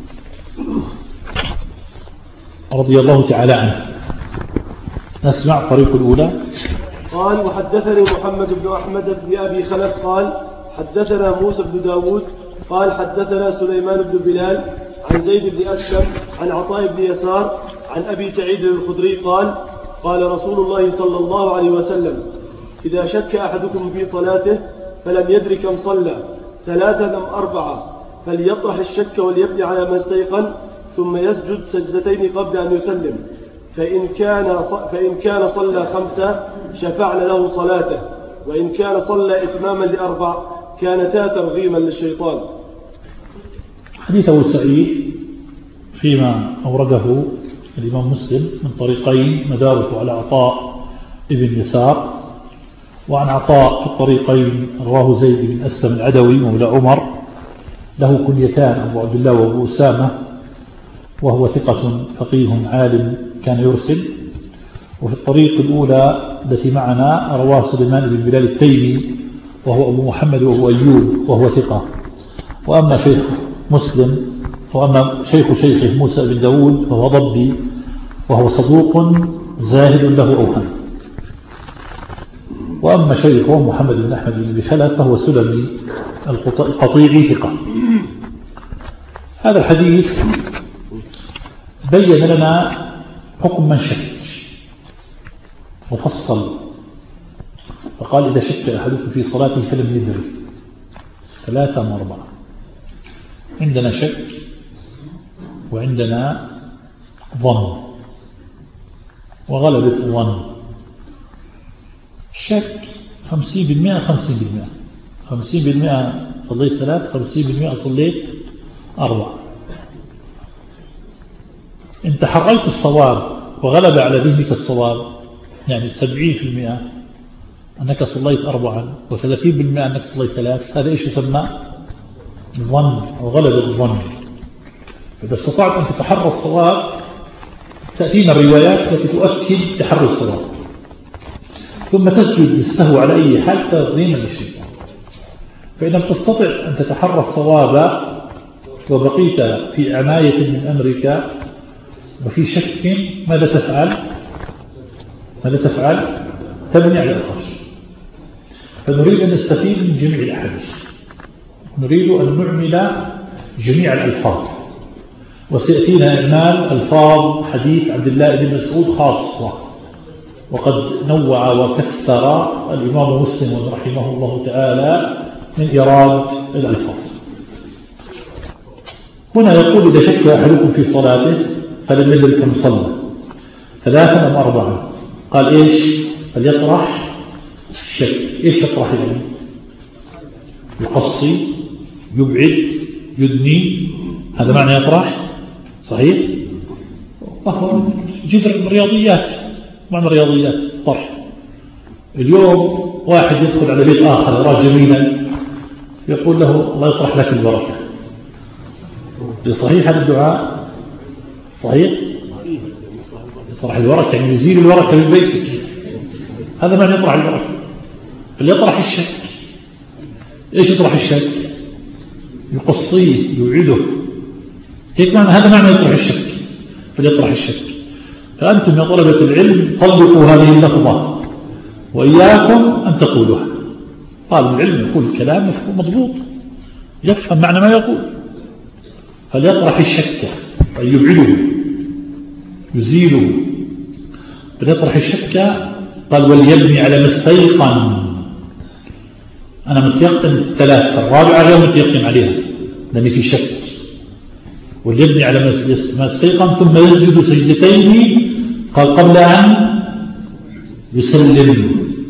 رضي الله تعالى عنه. نسمع الطريق الأولى. قال وحدثني محمد بن أحمد بن أبي خلف قال حدثنا موسى بن داود قال حدثنا سليمان بن بلال عن زيد بن أسلم عن عطاء بن يسار عن أبي سعيد الخدري قال قال رسول الله صلى الله عليه وسلم إذا شك أحدكم في صلاته فلم يدرك كم صلى ثلاثة أم أربعة فليطرح الشك وليبني على ما استيقن ثم يسجد سجدتين قبل أن يسلم، فإن كان فإن كان صلى خمسة شفعنا له صلاته، وإن كان صلى إتماما لأربع كانتا ترغيما للشيطان. حديث أبو سعيد فيما أورده الإمام مسلم من طريقين مداره على عطاء ابن يسار، وعن عطاء في الطريقين رواه زيد بن أسلم العدوي مولى عمر له كنيتان أبو عبد الله وأبو أسامة، وهو ثقة فقيه عالم كان يرسل. وفي الطريق الأولى التي معنا رواه سليمان بن بلال التيمي وهو أبو محمد وأبو أيوب وهو ثقة. وأما شيخ مسلم وأما شيخ شيخه موسى بن داود فهو ضبي وهو صدوق زاهد له أوهام. وأما شيخه محمد بن أحمد بن خلف فهو سلمي القطيعي ثقة. هذا الحديث بين لنا حكم من شك مفصل، فقال إذا شك أحدكم في صلاته فلم يدري ثلاثة أم أربعة. عندنا شك وعندنا ظن وغلبة الظن. الشك خمسين بالمئة خمسين بالمئة خمسين بالمئة صليت ثلاث خمسين بالمئة صليت أربعة. إن تحريت الصواب وغلب على ذهنك الصواب يعني سبعين في المئة أنك صليت أربعا وثلاثين بالمئة أنك صليت ثلاث، هذا إيش يسمى الظن وغلب الظن. إذا استطعت أن تتحرى الصواب تأتينا الروايات التي تؤكد تحري الصواب، ثم تسجد للسهو على أي حال تغريما للشيطان. فإن لم تستطع أن تتحرى الصواب وبقيت في عناية من أمرك وفي شك ماذا تفعل؟ ماذا تفعل؟ تبني على الخرج. فنريد أن نستفيد من جميع الأحاديث، نريد أن نعمل جميع الألفاظ، وسيأتينا إعمال ألفاظ حديث عبد الله بن مسعود خاصة، وقد نوع وكثر الإمام مسلم رحمه الله تعالى من إيراد الألفاظ. هنا يقول إذا شك أحدكم في صلاته فلم يدرك كم صلى ثلاثا أم أربعا، قال إيش؟ فليطرح الشك. إيش يطرح يعني؟ يقصي، يبعد، يدني، هذا معنى يطرح. صحيح؟ وهو جذر الرياضيات، معنى الرياضيات طرح. اليوم واحد يدخل على بيت آخر يراه جميلا يقول له الله يطرح لك البركة. صحيح هذا الدعاء؟ صحيح؟ يطرح البركة يعني يزيل البركة من بيتك، هذا معنى يطرح البركة. فليطرح الشك. إيش يطرح الشك؟ يقصيه، يوعده، هيك معنى، هذا معنى يطرح الشك. فليطرح الشك. فأنتم يا طلبة العلم طلقوا هذه اللفظة وإياكم أن تقولوها. طالب العلم يقول الكلام مضبوط، يفهم معنى ما يقول. فليطرح الشك أي يبعده، يزيله. فليطرح الشك. قال وليبني على ما استيقن. أنا متيقن الثلاث، الرابعة غير متيقن عليها لأني في شك. وليبني على ما استيقن ثم يسجد سجدتين قال قبل أن يسلم.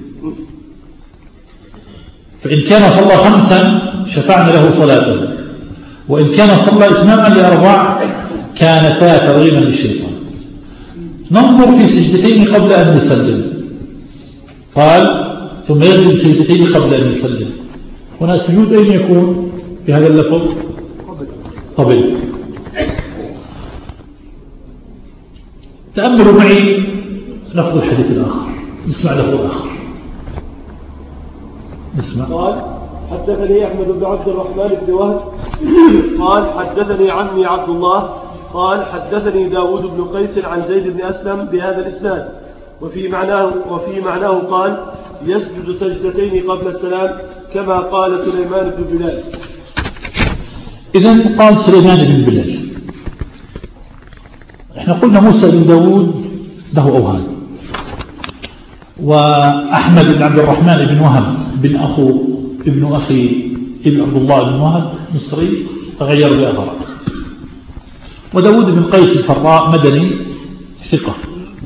فإن كان صلى خمسا شفعنا له صلاته، وإن كان صلى إتماما لأربع كانتا ترغيما للشيطان. ننظر في سجدتين قبل أن يسلم. قال ثم يسجد سجدتين قبل أن يسلم. هنا سجود أين يكون في هذا اللفظ؟ قبل. تأملوا معي لفظ الحديث الآخر، نسمع لفظ الآخر. نسمع. قال حدثني أحمد بن عبد الرحمن بن وهب قال حدثني عمي عبد الله قال حدثني داود بن قيس عن زيد بن أسلم بهذا الإسناد، وفي معناه, وفي معناه قال يسجد سجدتين قبل السلام كما قال سليمان بن بلال. إذن قال سليمان بن بلال. احنا قلنا موسى بن داود له أوهام، وأحمد بن عبد الرحمن بن وهب بن أخو ابن أخي ابن عبد الله بن وهب مصري تغير بأثره، وداود بن قيس الفراء مدني ثقة.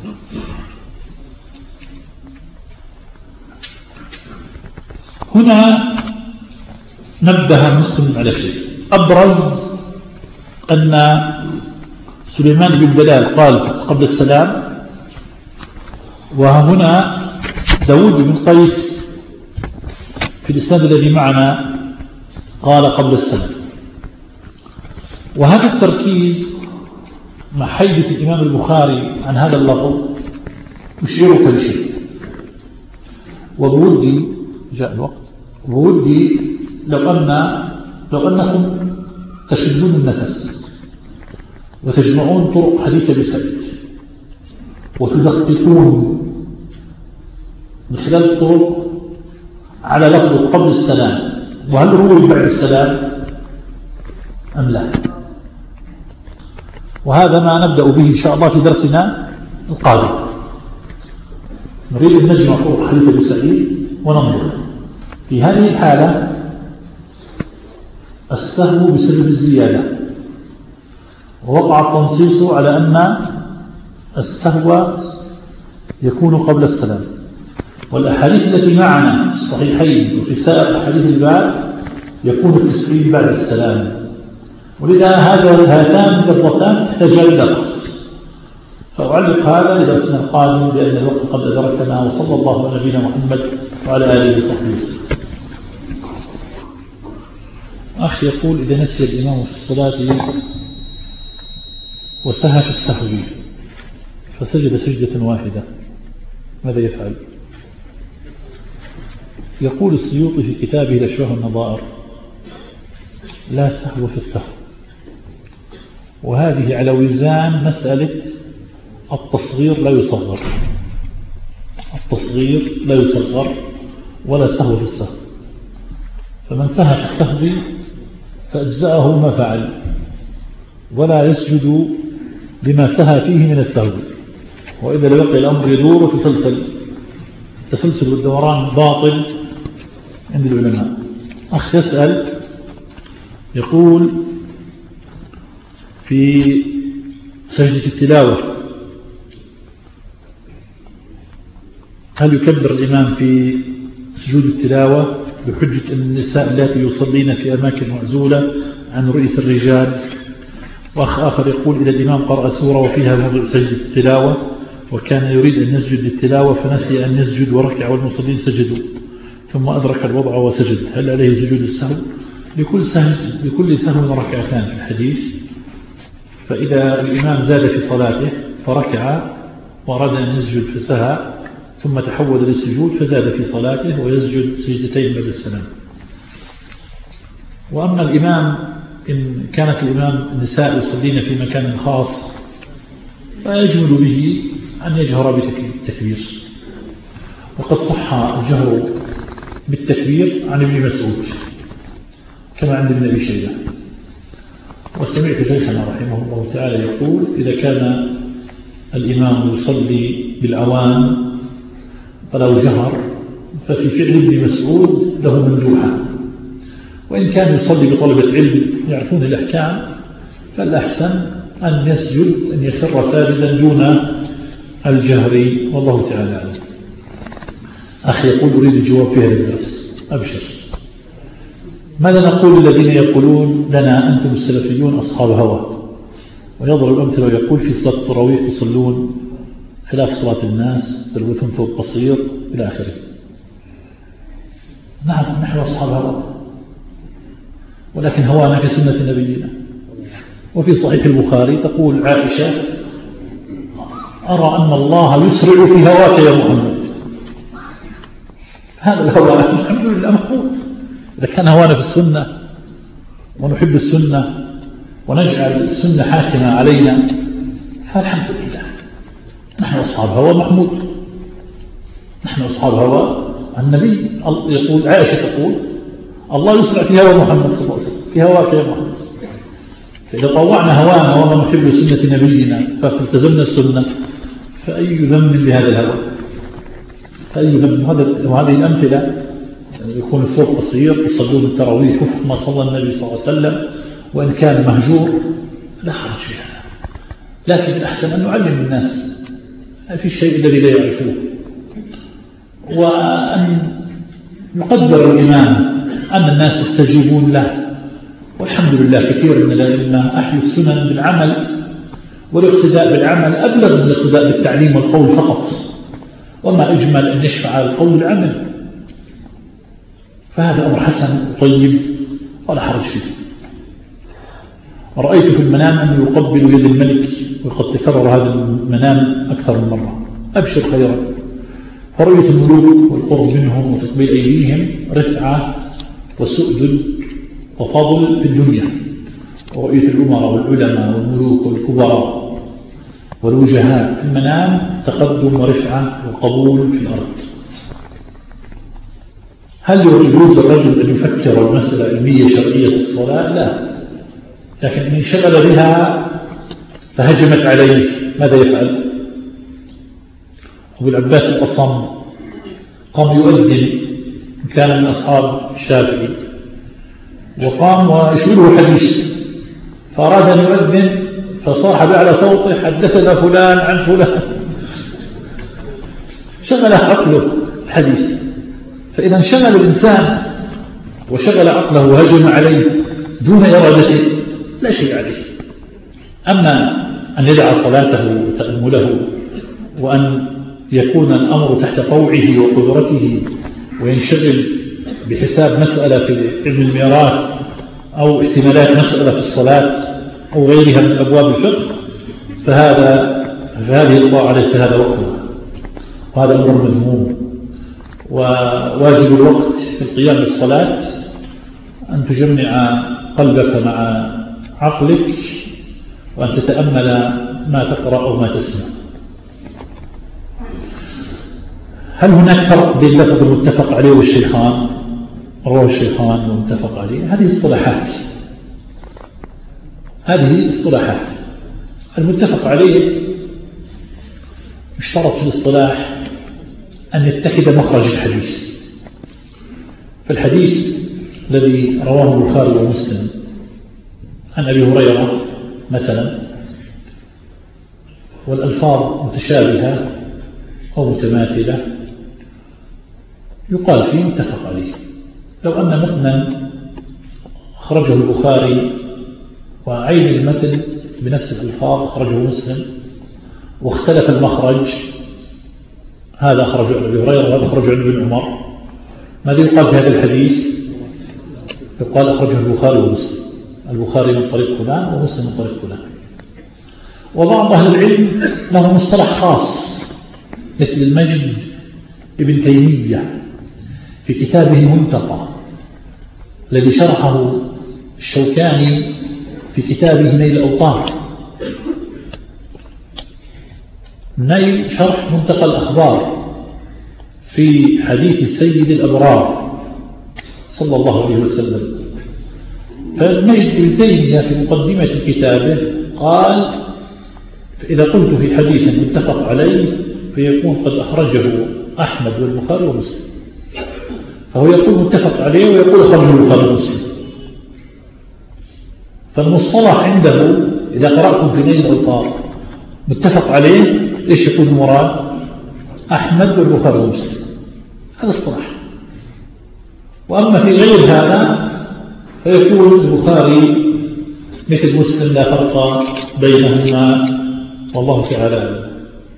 هنا نبه مسلم على شيء أبرز، أن سليمان بن بلال قال قبل السلام، وهنا داود بن قيس في الإسناد الذي معنا قال قبل السلام. وهذا التركيز مع حيدة الإمام البخاري عن هذا اللفظ يشيرك بشيء، وبودي جاء الوقت، وبودي لو أن لو أنكم تشدون النفس وتجمعون طرق حديث أبي سعيد وتدققون من خلال الطرق على لفظ قبل السلام، وهل روي بعد السلام أم لا؟ وهذا ما نبدأ به إن شاء الله في درسنا القادم. نريد أن نجمع طرق حديث أبي سعيد وننظر. في هذه الحالة السهو بسبب الزيادة، ووقع التنصيص على أن السهو يكون قبل السلام، والأحاديث التي معنا في الصحيحين وفي سائر أحاديث الباب يكون التسليم بعد السلام، ولذا هذا هاتان اللفظتان تحتاجان إلى قص. فأعلق هذا لدرسنا القادم لأن الوقت قد أدركنا، وصلى الله على نبينا محمد وعلى آله وصحبه وسلم. أخ يقول إذا نسي الإمام في الصلاة وسهى في السهو فسجد سجدة واحدة ماذا يفعل؟ يقول السيوطي في كتابه الأشباه النظائر لا سهو في السهو، وهذه على وزان مسألة التصغير لا يصغر، التصغير لا يصغر ولا سهو في السهو. فمن سهى في السهو فأجزأه ما فعل، ولا يسجد لما سهى فيه من السهو، وإذا لبقي الأمر يدور وتسلسل، تسلسل والدوران باطل عند العلماء. أخ يسأل يقول في سجدة التلاوة هل يكبر الإمام في سجود التلاوة بحجة أن النساء اللاتي يصلين في أماكن معزولة عن رؤية الرجال؟ وأخ آخر يقول إذا الإمام قرأ سورة وفيها موضع سجد التلاوة وكان يريد أن يسجد للتلاوة فنسي أن يسجد وركع والمصلين سجدوا ثم أدرك الوضع وسجد، هل عليه سجود السهو؟ لكل سهو لكل سهو ركعتان في الحديث، فإذا الإمام زاد في صلاته فركع وأراد أن يسجد فسهى ثم تحول للسجود فزاد في صلاته ويسجد سجدتين بعد السلام. وأما الإمام إن كانت الإمام النساء يصلين في مكان خاص فيجمل به أن يجهر بالتكبير، وقد صح الجهر بالتكبير عن ابن مسعود كما عند ابن أبي شيبة. وسمعت شيخنا رحمه الله تعالى يقول إذا كان الإمام يصلي بالعوام فلو جهر ففي فعل ابن مسعود له مندوحة، وإن كان يصلي بطلبة علم يعرفون الأحكام فالأحسن أن يسجد أن يخر ساجدا دون الجهر، والله تعالى أعلم. أخي يقول أريد الجواب في هذا الدرس. أبشر. ماذا نقول الذين يقولون لنا أنتم السلفيون أصحاب هوى، ويضرب الأمثلة ويقول في صلاة التراويح يصلون خلاف صلاة الناس تلوثهم فوق قصير إلى آخره؟ نعم نحن أصحاب هوى، ولكن هوانا كسنة نبينا. وفي صحيح البخاري تقول عائشة أرى أن الله يسرع في هواك يا محمد. هذا الهوى الحمد لله محمود. إذا كان هوانا في السنة ونحب السنة ونجعل السنة حاكمة علينا فالحمد لله. نحن أصحاب هوى محمود، نحن أصحاب هوى. النبي يقول عائشة تقول الله يسرع في هوى محمد صلى الله عليه وسلم، في هواك يا محمد. فإذا طوعنا هوانا وما نحب سنة نبينا فالتزمنا السنة فأي ذنب لهذا الهوى؟ فأي ذنب؟ وهذه الأمثلة يكون الثوب قصير يصلون التراويح وفق ما صلى النبي صلى الله عليه وسلم، وإن كان مهجور لا حرج في هذا، لكن الأحسن أن نعلم الناس في الشيء الذي لا يعرفوه، وأن يقدر الإمام أن الناس يستجيبون له. والحمد لله كثير من الأئمة أحيوا السنن بالعمل، والاقتداء بالعمل أبلغ من الاقتداء بالتعليم والقول فقط، وما أجمل أن يشفع القول العمل، فهذا أمر حسن طيب ولا حرج فيه. رأيت في المنام أن يقبل يد الملك، وقد تكرر هذا المنام أكثر من مرة. أبشر خيرا. فرؤية الملوك والقرب منهم وتقبيل أيديهم رفعة وسؤدد وفضل في الدنيا، ورؤية الأمراء والعلماء والملوك والكبراء والوجهاء في المنام تقدم ورفعة وقبول في الأرض. هل يجوز الرجل أن يفكر المسألة علمية شرعية الصلاة؟ لا، لكن إن انشغل بها فهجمت عليه ماذا يفعل؟ أبو العباس الأصم قام يؤذن، كان من أصحاب الشافعي، وقام ويشغله حديث فأراد أن يؤذن فصاح بأعلى صوته حدثنا فلان عن فلان، شغل عقله الحديث. فإذا انشغل الإنسان وشغل عقله وهجم عليه دون إرادته لا شيء عليه. أما أن يدع صلاته وتأمله وأن يكون الأمر تحت طوعه وقدرته وينشغل بحساب مسألة في علم الميراث أو احتمالات مسألة في الصلاة أو غيرها من أبواب الفقه فهذا هذه الطاعة ليس هذا وقتها، وهذا أمر مذموم. وواجب الوقت في القيام بالصلاة أن تجمع قلبك مع عقلك وأن تتأمل ما تقرأ أو ما تسمع. هل هناك فرق بين اللفظ المتفق عليه والشيخان رواه الشيخان والمتفق عليه؟ هذه اصطلاحات، هذه اصطلاحات. المتفق عليه اشترط في الاصطلاح أن يتخذ مخرج الحديث. فالحديث الذي رواه البخاري ومسلم عن أبي هريرة مثلا والألفاظ متشابهة أو متماثلة يقال فيه متفق عليه. لو أن متنا أخرجه البخاري وعين المتن بنفس الألفاظ أخرجه مسلم واختلف المخرج، هذا أخرجه عن أبي هريرة وهذا أخرجه عن ابن عمر، ماذا يقال في هذا الحديث؟ يقال أخرجه البخاري ومسلم، البخاري من طريق فلان ومسلم من طريق فلان. وبعض أهل العلم له مصطلح خاص مثل المجد ابن تيمية في كتابه المنتقى الذي شرحه الشوكاني في كتابه نيل الأوطار، نيل شرح منتقى الأخبار في حديث سيد الأبرار صلى الله عليه وسلم. فالمجد ابن تيمية في مقدمة كتابه قال: فإذا قلت في حديث متفق عليه فيكون قد أخرجه أحمد والبخاري ومسلم، فهو يقول متفق عليه ويقول أخرجه البخاري ومسلم. فالمصطلح عنده إذا قرأتم في نيل الأوطار متفق عليه إيش يكون مراد؟ أحمد والبخاري ومسلم، هذا الصلاح. وأما في غير هذا فيكون البخاري مثل مسلم لا فرق بينهما، والله تعالى.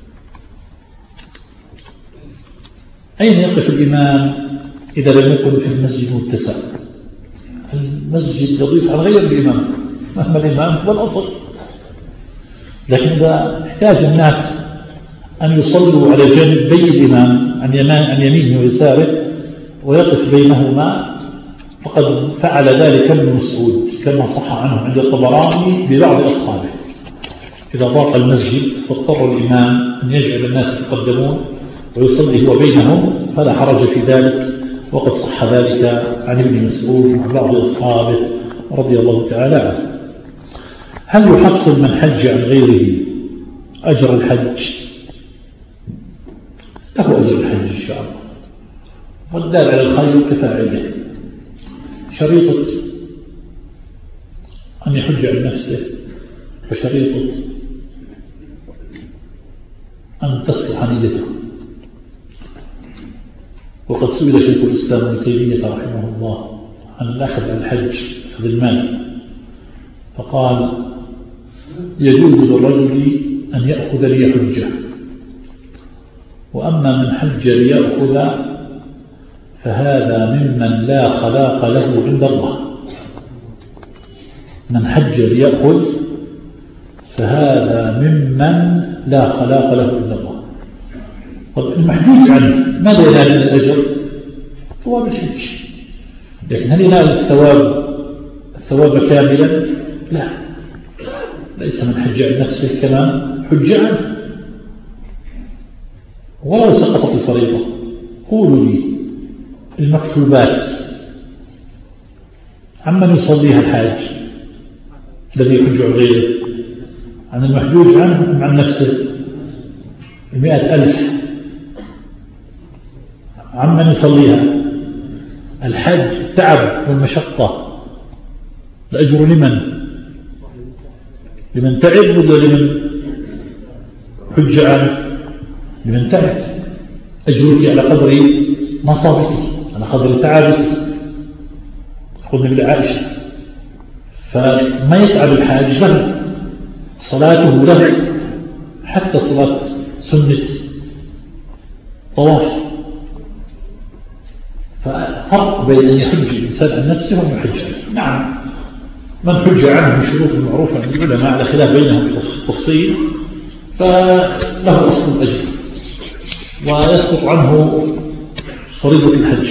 أين يقف الإمام إذا لم يكن في المسجد متسع؟ المسجد يضيف على غير الإمام مهما الإمام هو الأصل، لكن إذا احتاج الناس أن يصلوا على جانبي الإمام عن يمينه ويساره ويقف بينهما فقد فعل ذلك ابن مسعود كما صح عنه عند الطبراني ببعض أصحابه. إذا ضاق المسجد فاضطر الإمام أن يجعل الناس يتقدمون ويصلي هو بينهم فلا حرج في ذلك، وقد صح ذلك عن ابن مسعود وعن بعض أصحابه رضي الله تعالى عنه. هل يحصل من حج عن غيره أجر الحج؟ له أجر الحج إن شاء الله، والدال على الخير كفاعله. شريطة أن يحج عن نفسه وشريطة أن تصلح نيته. وقد سئل شيخ الإسلام ابن تيمية رحمه الله عن الأخذ عن الحج أخذ المال، فقال: يجوز للرجل أن يأخذ ليحجه، وأما من حج ليأخذ فهذا ممن لا خلاق له عند الله. من حج ليأخذ فهذا ممن لا خلاق له عند الله. طب المحجوج عنه ماذا ينال من الأجر؟ ثواب الحج، لكن هل ينال الثواب الثواب كاملا؟ لا، ليس من حج عن نفسه كمان حج عنه. ولو سقطت الفريضة قولوا لي المكتوبات عمن يصليها الحاج الذي يحج عن غيره، عن المحجوج عنه أم عن نفسه؟ المئة ألف عمن يصليها الحج التعب والمشقة، الأجر لمن؟ لمن تعب ولا لمن حج عنه؟ لمن تعب. أجرك على قدر مصابك على قدر تعبك. قلنا بالعائشة فما يتعب الحاج له صلاته له، حتى صلاة سنة طواف. ففرق بين أن يحج الإنسان عن نفسه وأن يحج عنه. نعم، من حج عنه بشروط معروفة عند العلماء على خلاف بينهم في التفصيل فله أصل الأجر ويسقط عنه فريضة الحج.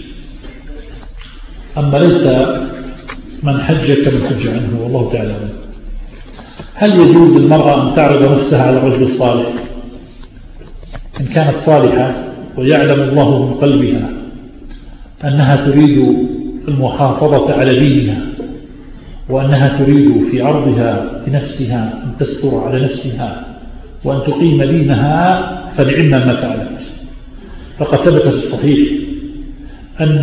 أما ليس من حج كمن حج عنه، والله تعالى. هل يجوز للمرأة أن تعرض نفسها على الرجل الصالح إن كانت صالحة ويعلم الله من قلبها أنها تريد المحافظة على دينها، وأنها تريد في عرضها بنفسها أن تستر على نفسها وأن تقيم دينها، فنعم ما فعلت. فقد ثبت في الصحيح أن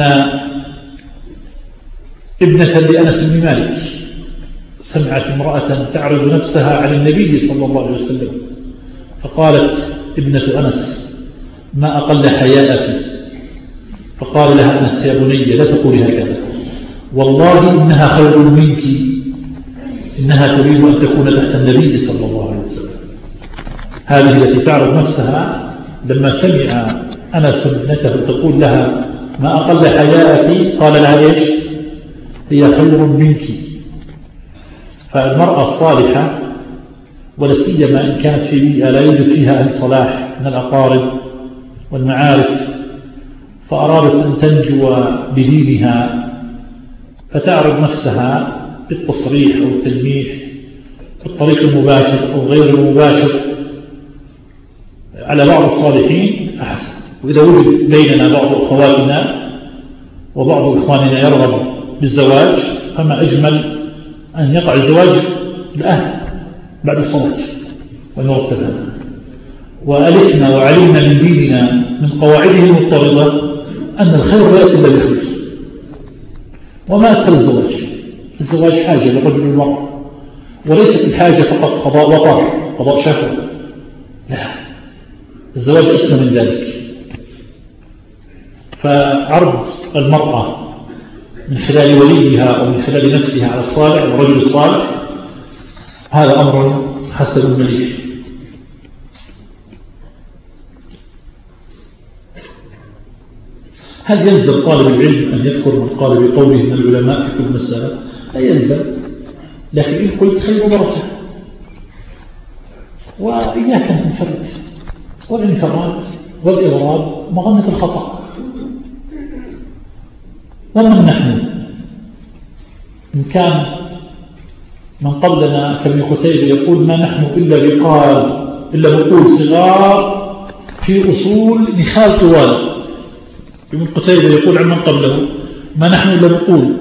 ابنة لأنس بن مالك سمعت امرأة تعرض نفسها على النبي صلى الله عليه وسلم، فقالت ابنة أنس: ما أقل حياءك، فقال لها أنس يا بني لا تقولي هكذا، والله إنها خير منك، إنها تريد أن تكون تحت النبي صلى الله عليه وسلم. هذه التي تعرض نفسها لما سمع أنس ابنته تقول لها ما أقل حياءك قال لها إيش؟ هي خير منك. فالمرأة الصالحة ولا سيما إن كانت في بيئة لا يوجد فيها أهل صلاح من الأقارب والمعارف، فأرادت أن تنجو بدينها فتعرض نفسها بالتصريح أو التلميح بالطريق المباشر أو غير المباشر على بعض الصالحين أحسن. وإذا وجد بيننا بعض أخواتنا وبعض إخواننا يرغب بالزواج فما أجمل أن يقع الزواج الأهل بعد الصلاة ونرتب هذا. وألفنا وعلمنا من ديننا من قواعده المضطردة أن الخير لا يأتي إلا بخير. وما أسهل الزواج؟ الزواج حاجة للرجل والمرأة، وليست الحاجة فقط قضاء وطر قضاء شهوة، لا، الزواج أسمى من ذلك. فعرض المرأة من خلال وليها أو من خلال نفسها على الصالح والرجل الصالح هذا أمر حسن مليح. هل يلزم طالب العلم أن يذكر من قال بقوله من العلماء في كل مسألة؟ لا يلزم، لكن إن قلت خير وبركة. وإياك أن تنفرد، والانفراد والإضراب مغنة الخطأ. ومن نحن إن كان من قبلنا كابن قتيبة يقول ما نحن إلا بقال إلا بقول صغار في أصول نخال طوال. ابن قتيبة يقول عن من قبله ما نحن إلا بقول،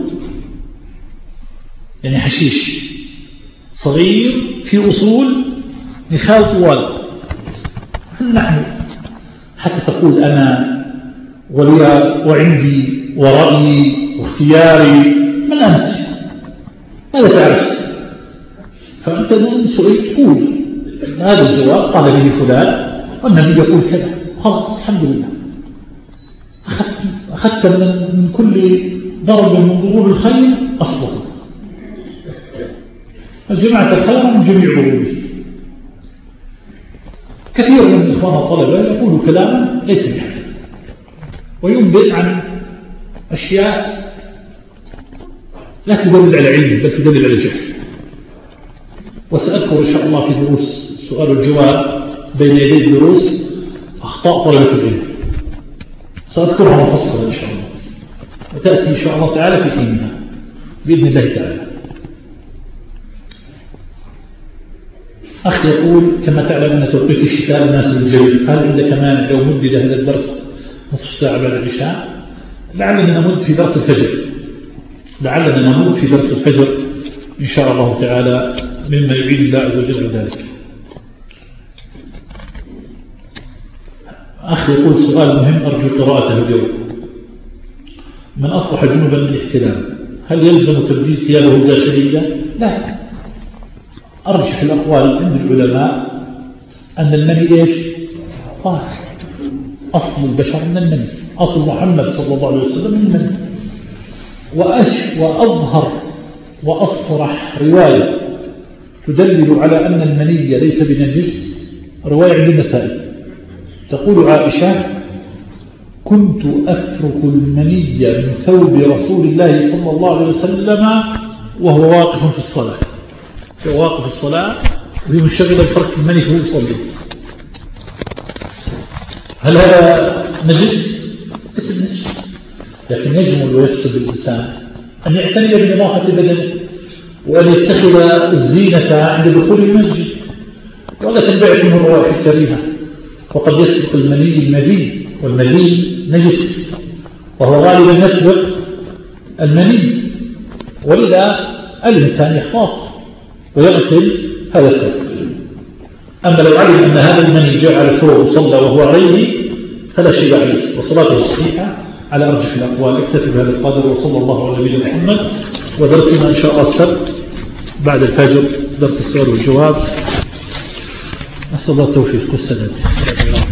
يعني حشيش صغير في أصول نخال طوال. نحن حتى تقول أنا ولي وعندي ورأيي واختياري، من أنت؟ ماذا تعرف؟ فأنت من سئلت قول هذا الجواب قال به فلان والنبي يقول كذا، خلاص الحمد لله أخذت, أخذت من, من كل ضرب من ضروب الخير أصله. الجماعة الخير من جميع ضروبه. كثير من إخوان الطلبة يقولوا كلاما ليس بحسن وينبئ عن أشياء لا تدل على علم بل تدل على جهل. وسأذكر إن شاء الله في دروس السؤال والجواب بين يدي الدروس أخطاء طلبة العلم، سأذكرها مفصلا إن شاء الله وتأتي إن شاء الله تعالى في حينها بإذن الله تعالى. أخي يقول كما تعلم أن توقيت الشتاء الناس بالجوي، هل عندك مانع لو مدد هذا الدرس نصف ساعة بعد العشاء؟ لعلنا نمد في درس الفجر لعلنا نمد في درس الفجر إن شاء الله تعالى مما يعيد الله عز وجل ذلك. أخي يقول سؤال مهم أرجو قراءته اليوم. من أصبح جنوبا من الاحتلام هل يلزم تبديل ثيابه الداخلية؟ لا. أرجح الأقوال عند العلماء أن المني إيش؟ طاهر. أصل البشر من المني، أصل محمد صلى الله عليه وسلم من المني. وأش وأظهر وأصرح رواية تدلل على أن المني ليس بنجس رواية عند النسائي تقول عائشة كنت أفرك المني من ثوب رسول الله صلى الله عليه وسلم وهو واقف في الصلاة، وهو واقف في الصلاة وهي منشغلة بفرك المني وهو يصلي. هل هذا نجس؟ اسم نجس، لكن يجمل ويحسب الإنسان أن يعتني بنظافة بدنه وأن يتخذ الزينة عند دخول المسجد ولا تنبعث من الروائح الكريهة. وقد يسبق المني المذي والمذي نجس وهو غالبا يسبق المني، ولذا الإنسان يحتاط ويغسل هذا الثوب. أما لو علم أن هذا المني جاء على الثوب وصلى وهو عليه فلا شيء عليه وصلاته صحيحة على أرجح الأقوال. اكتفي بهذا القدر وصلى الله على نبينا محمد. ودرسنا إن شاء الله السبت بعد الفجر درس السؤال والجواب. أسأل الله التوفيق والسداد.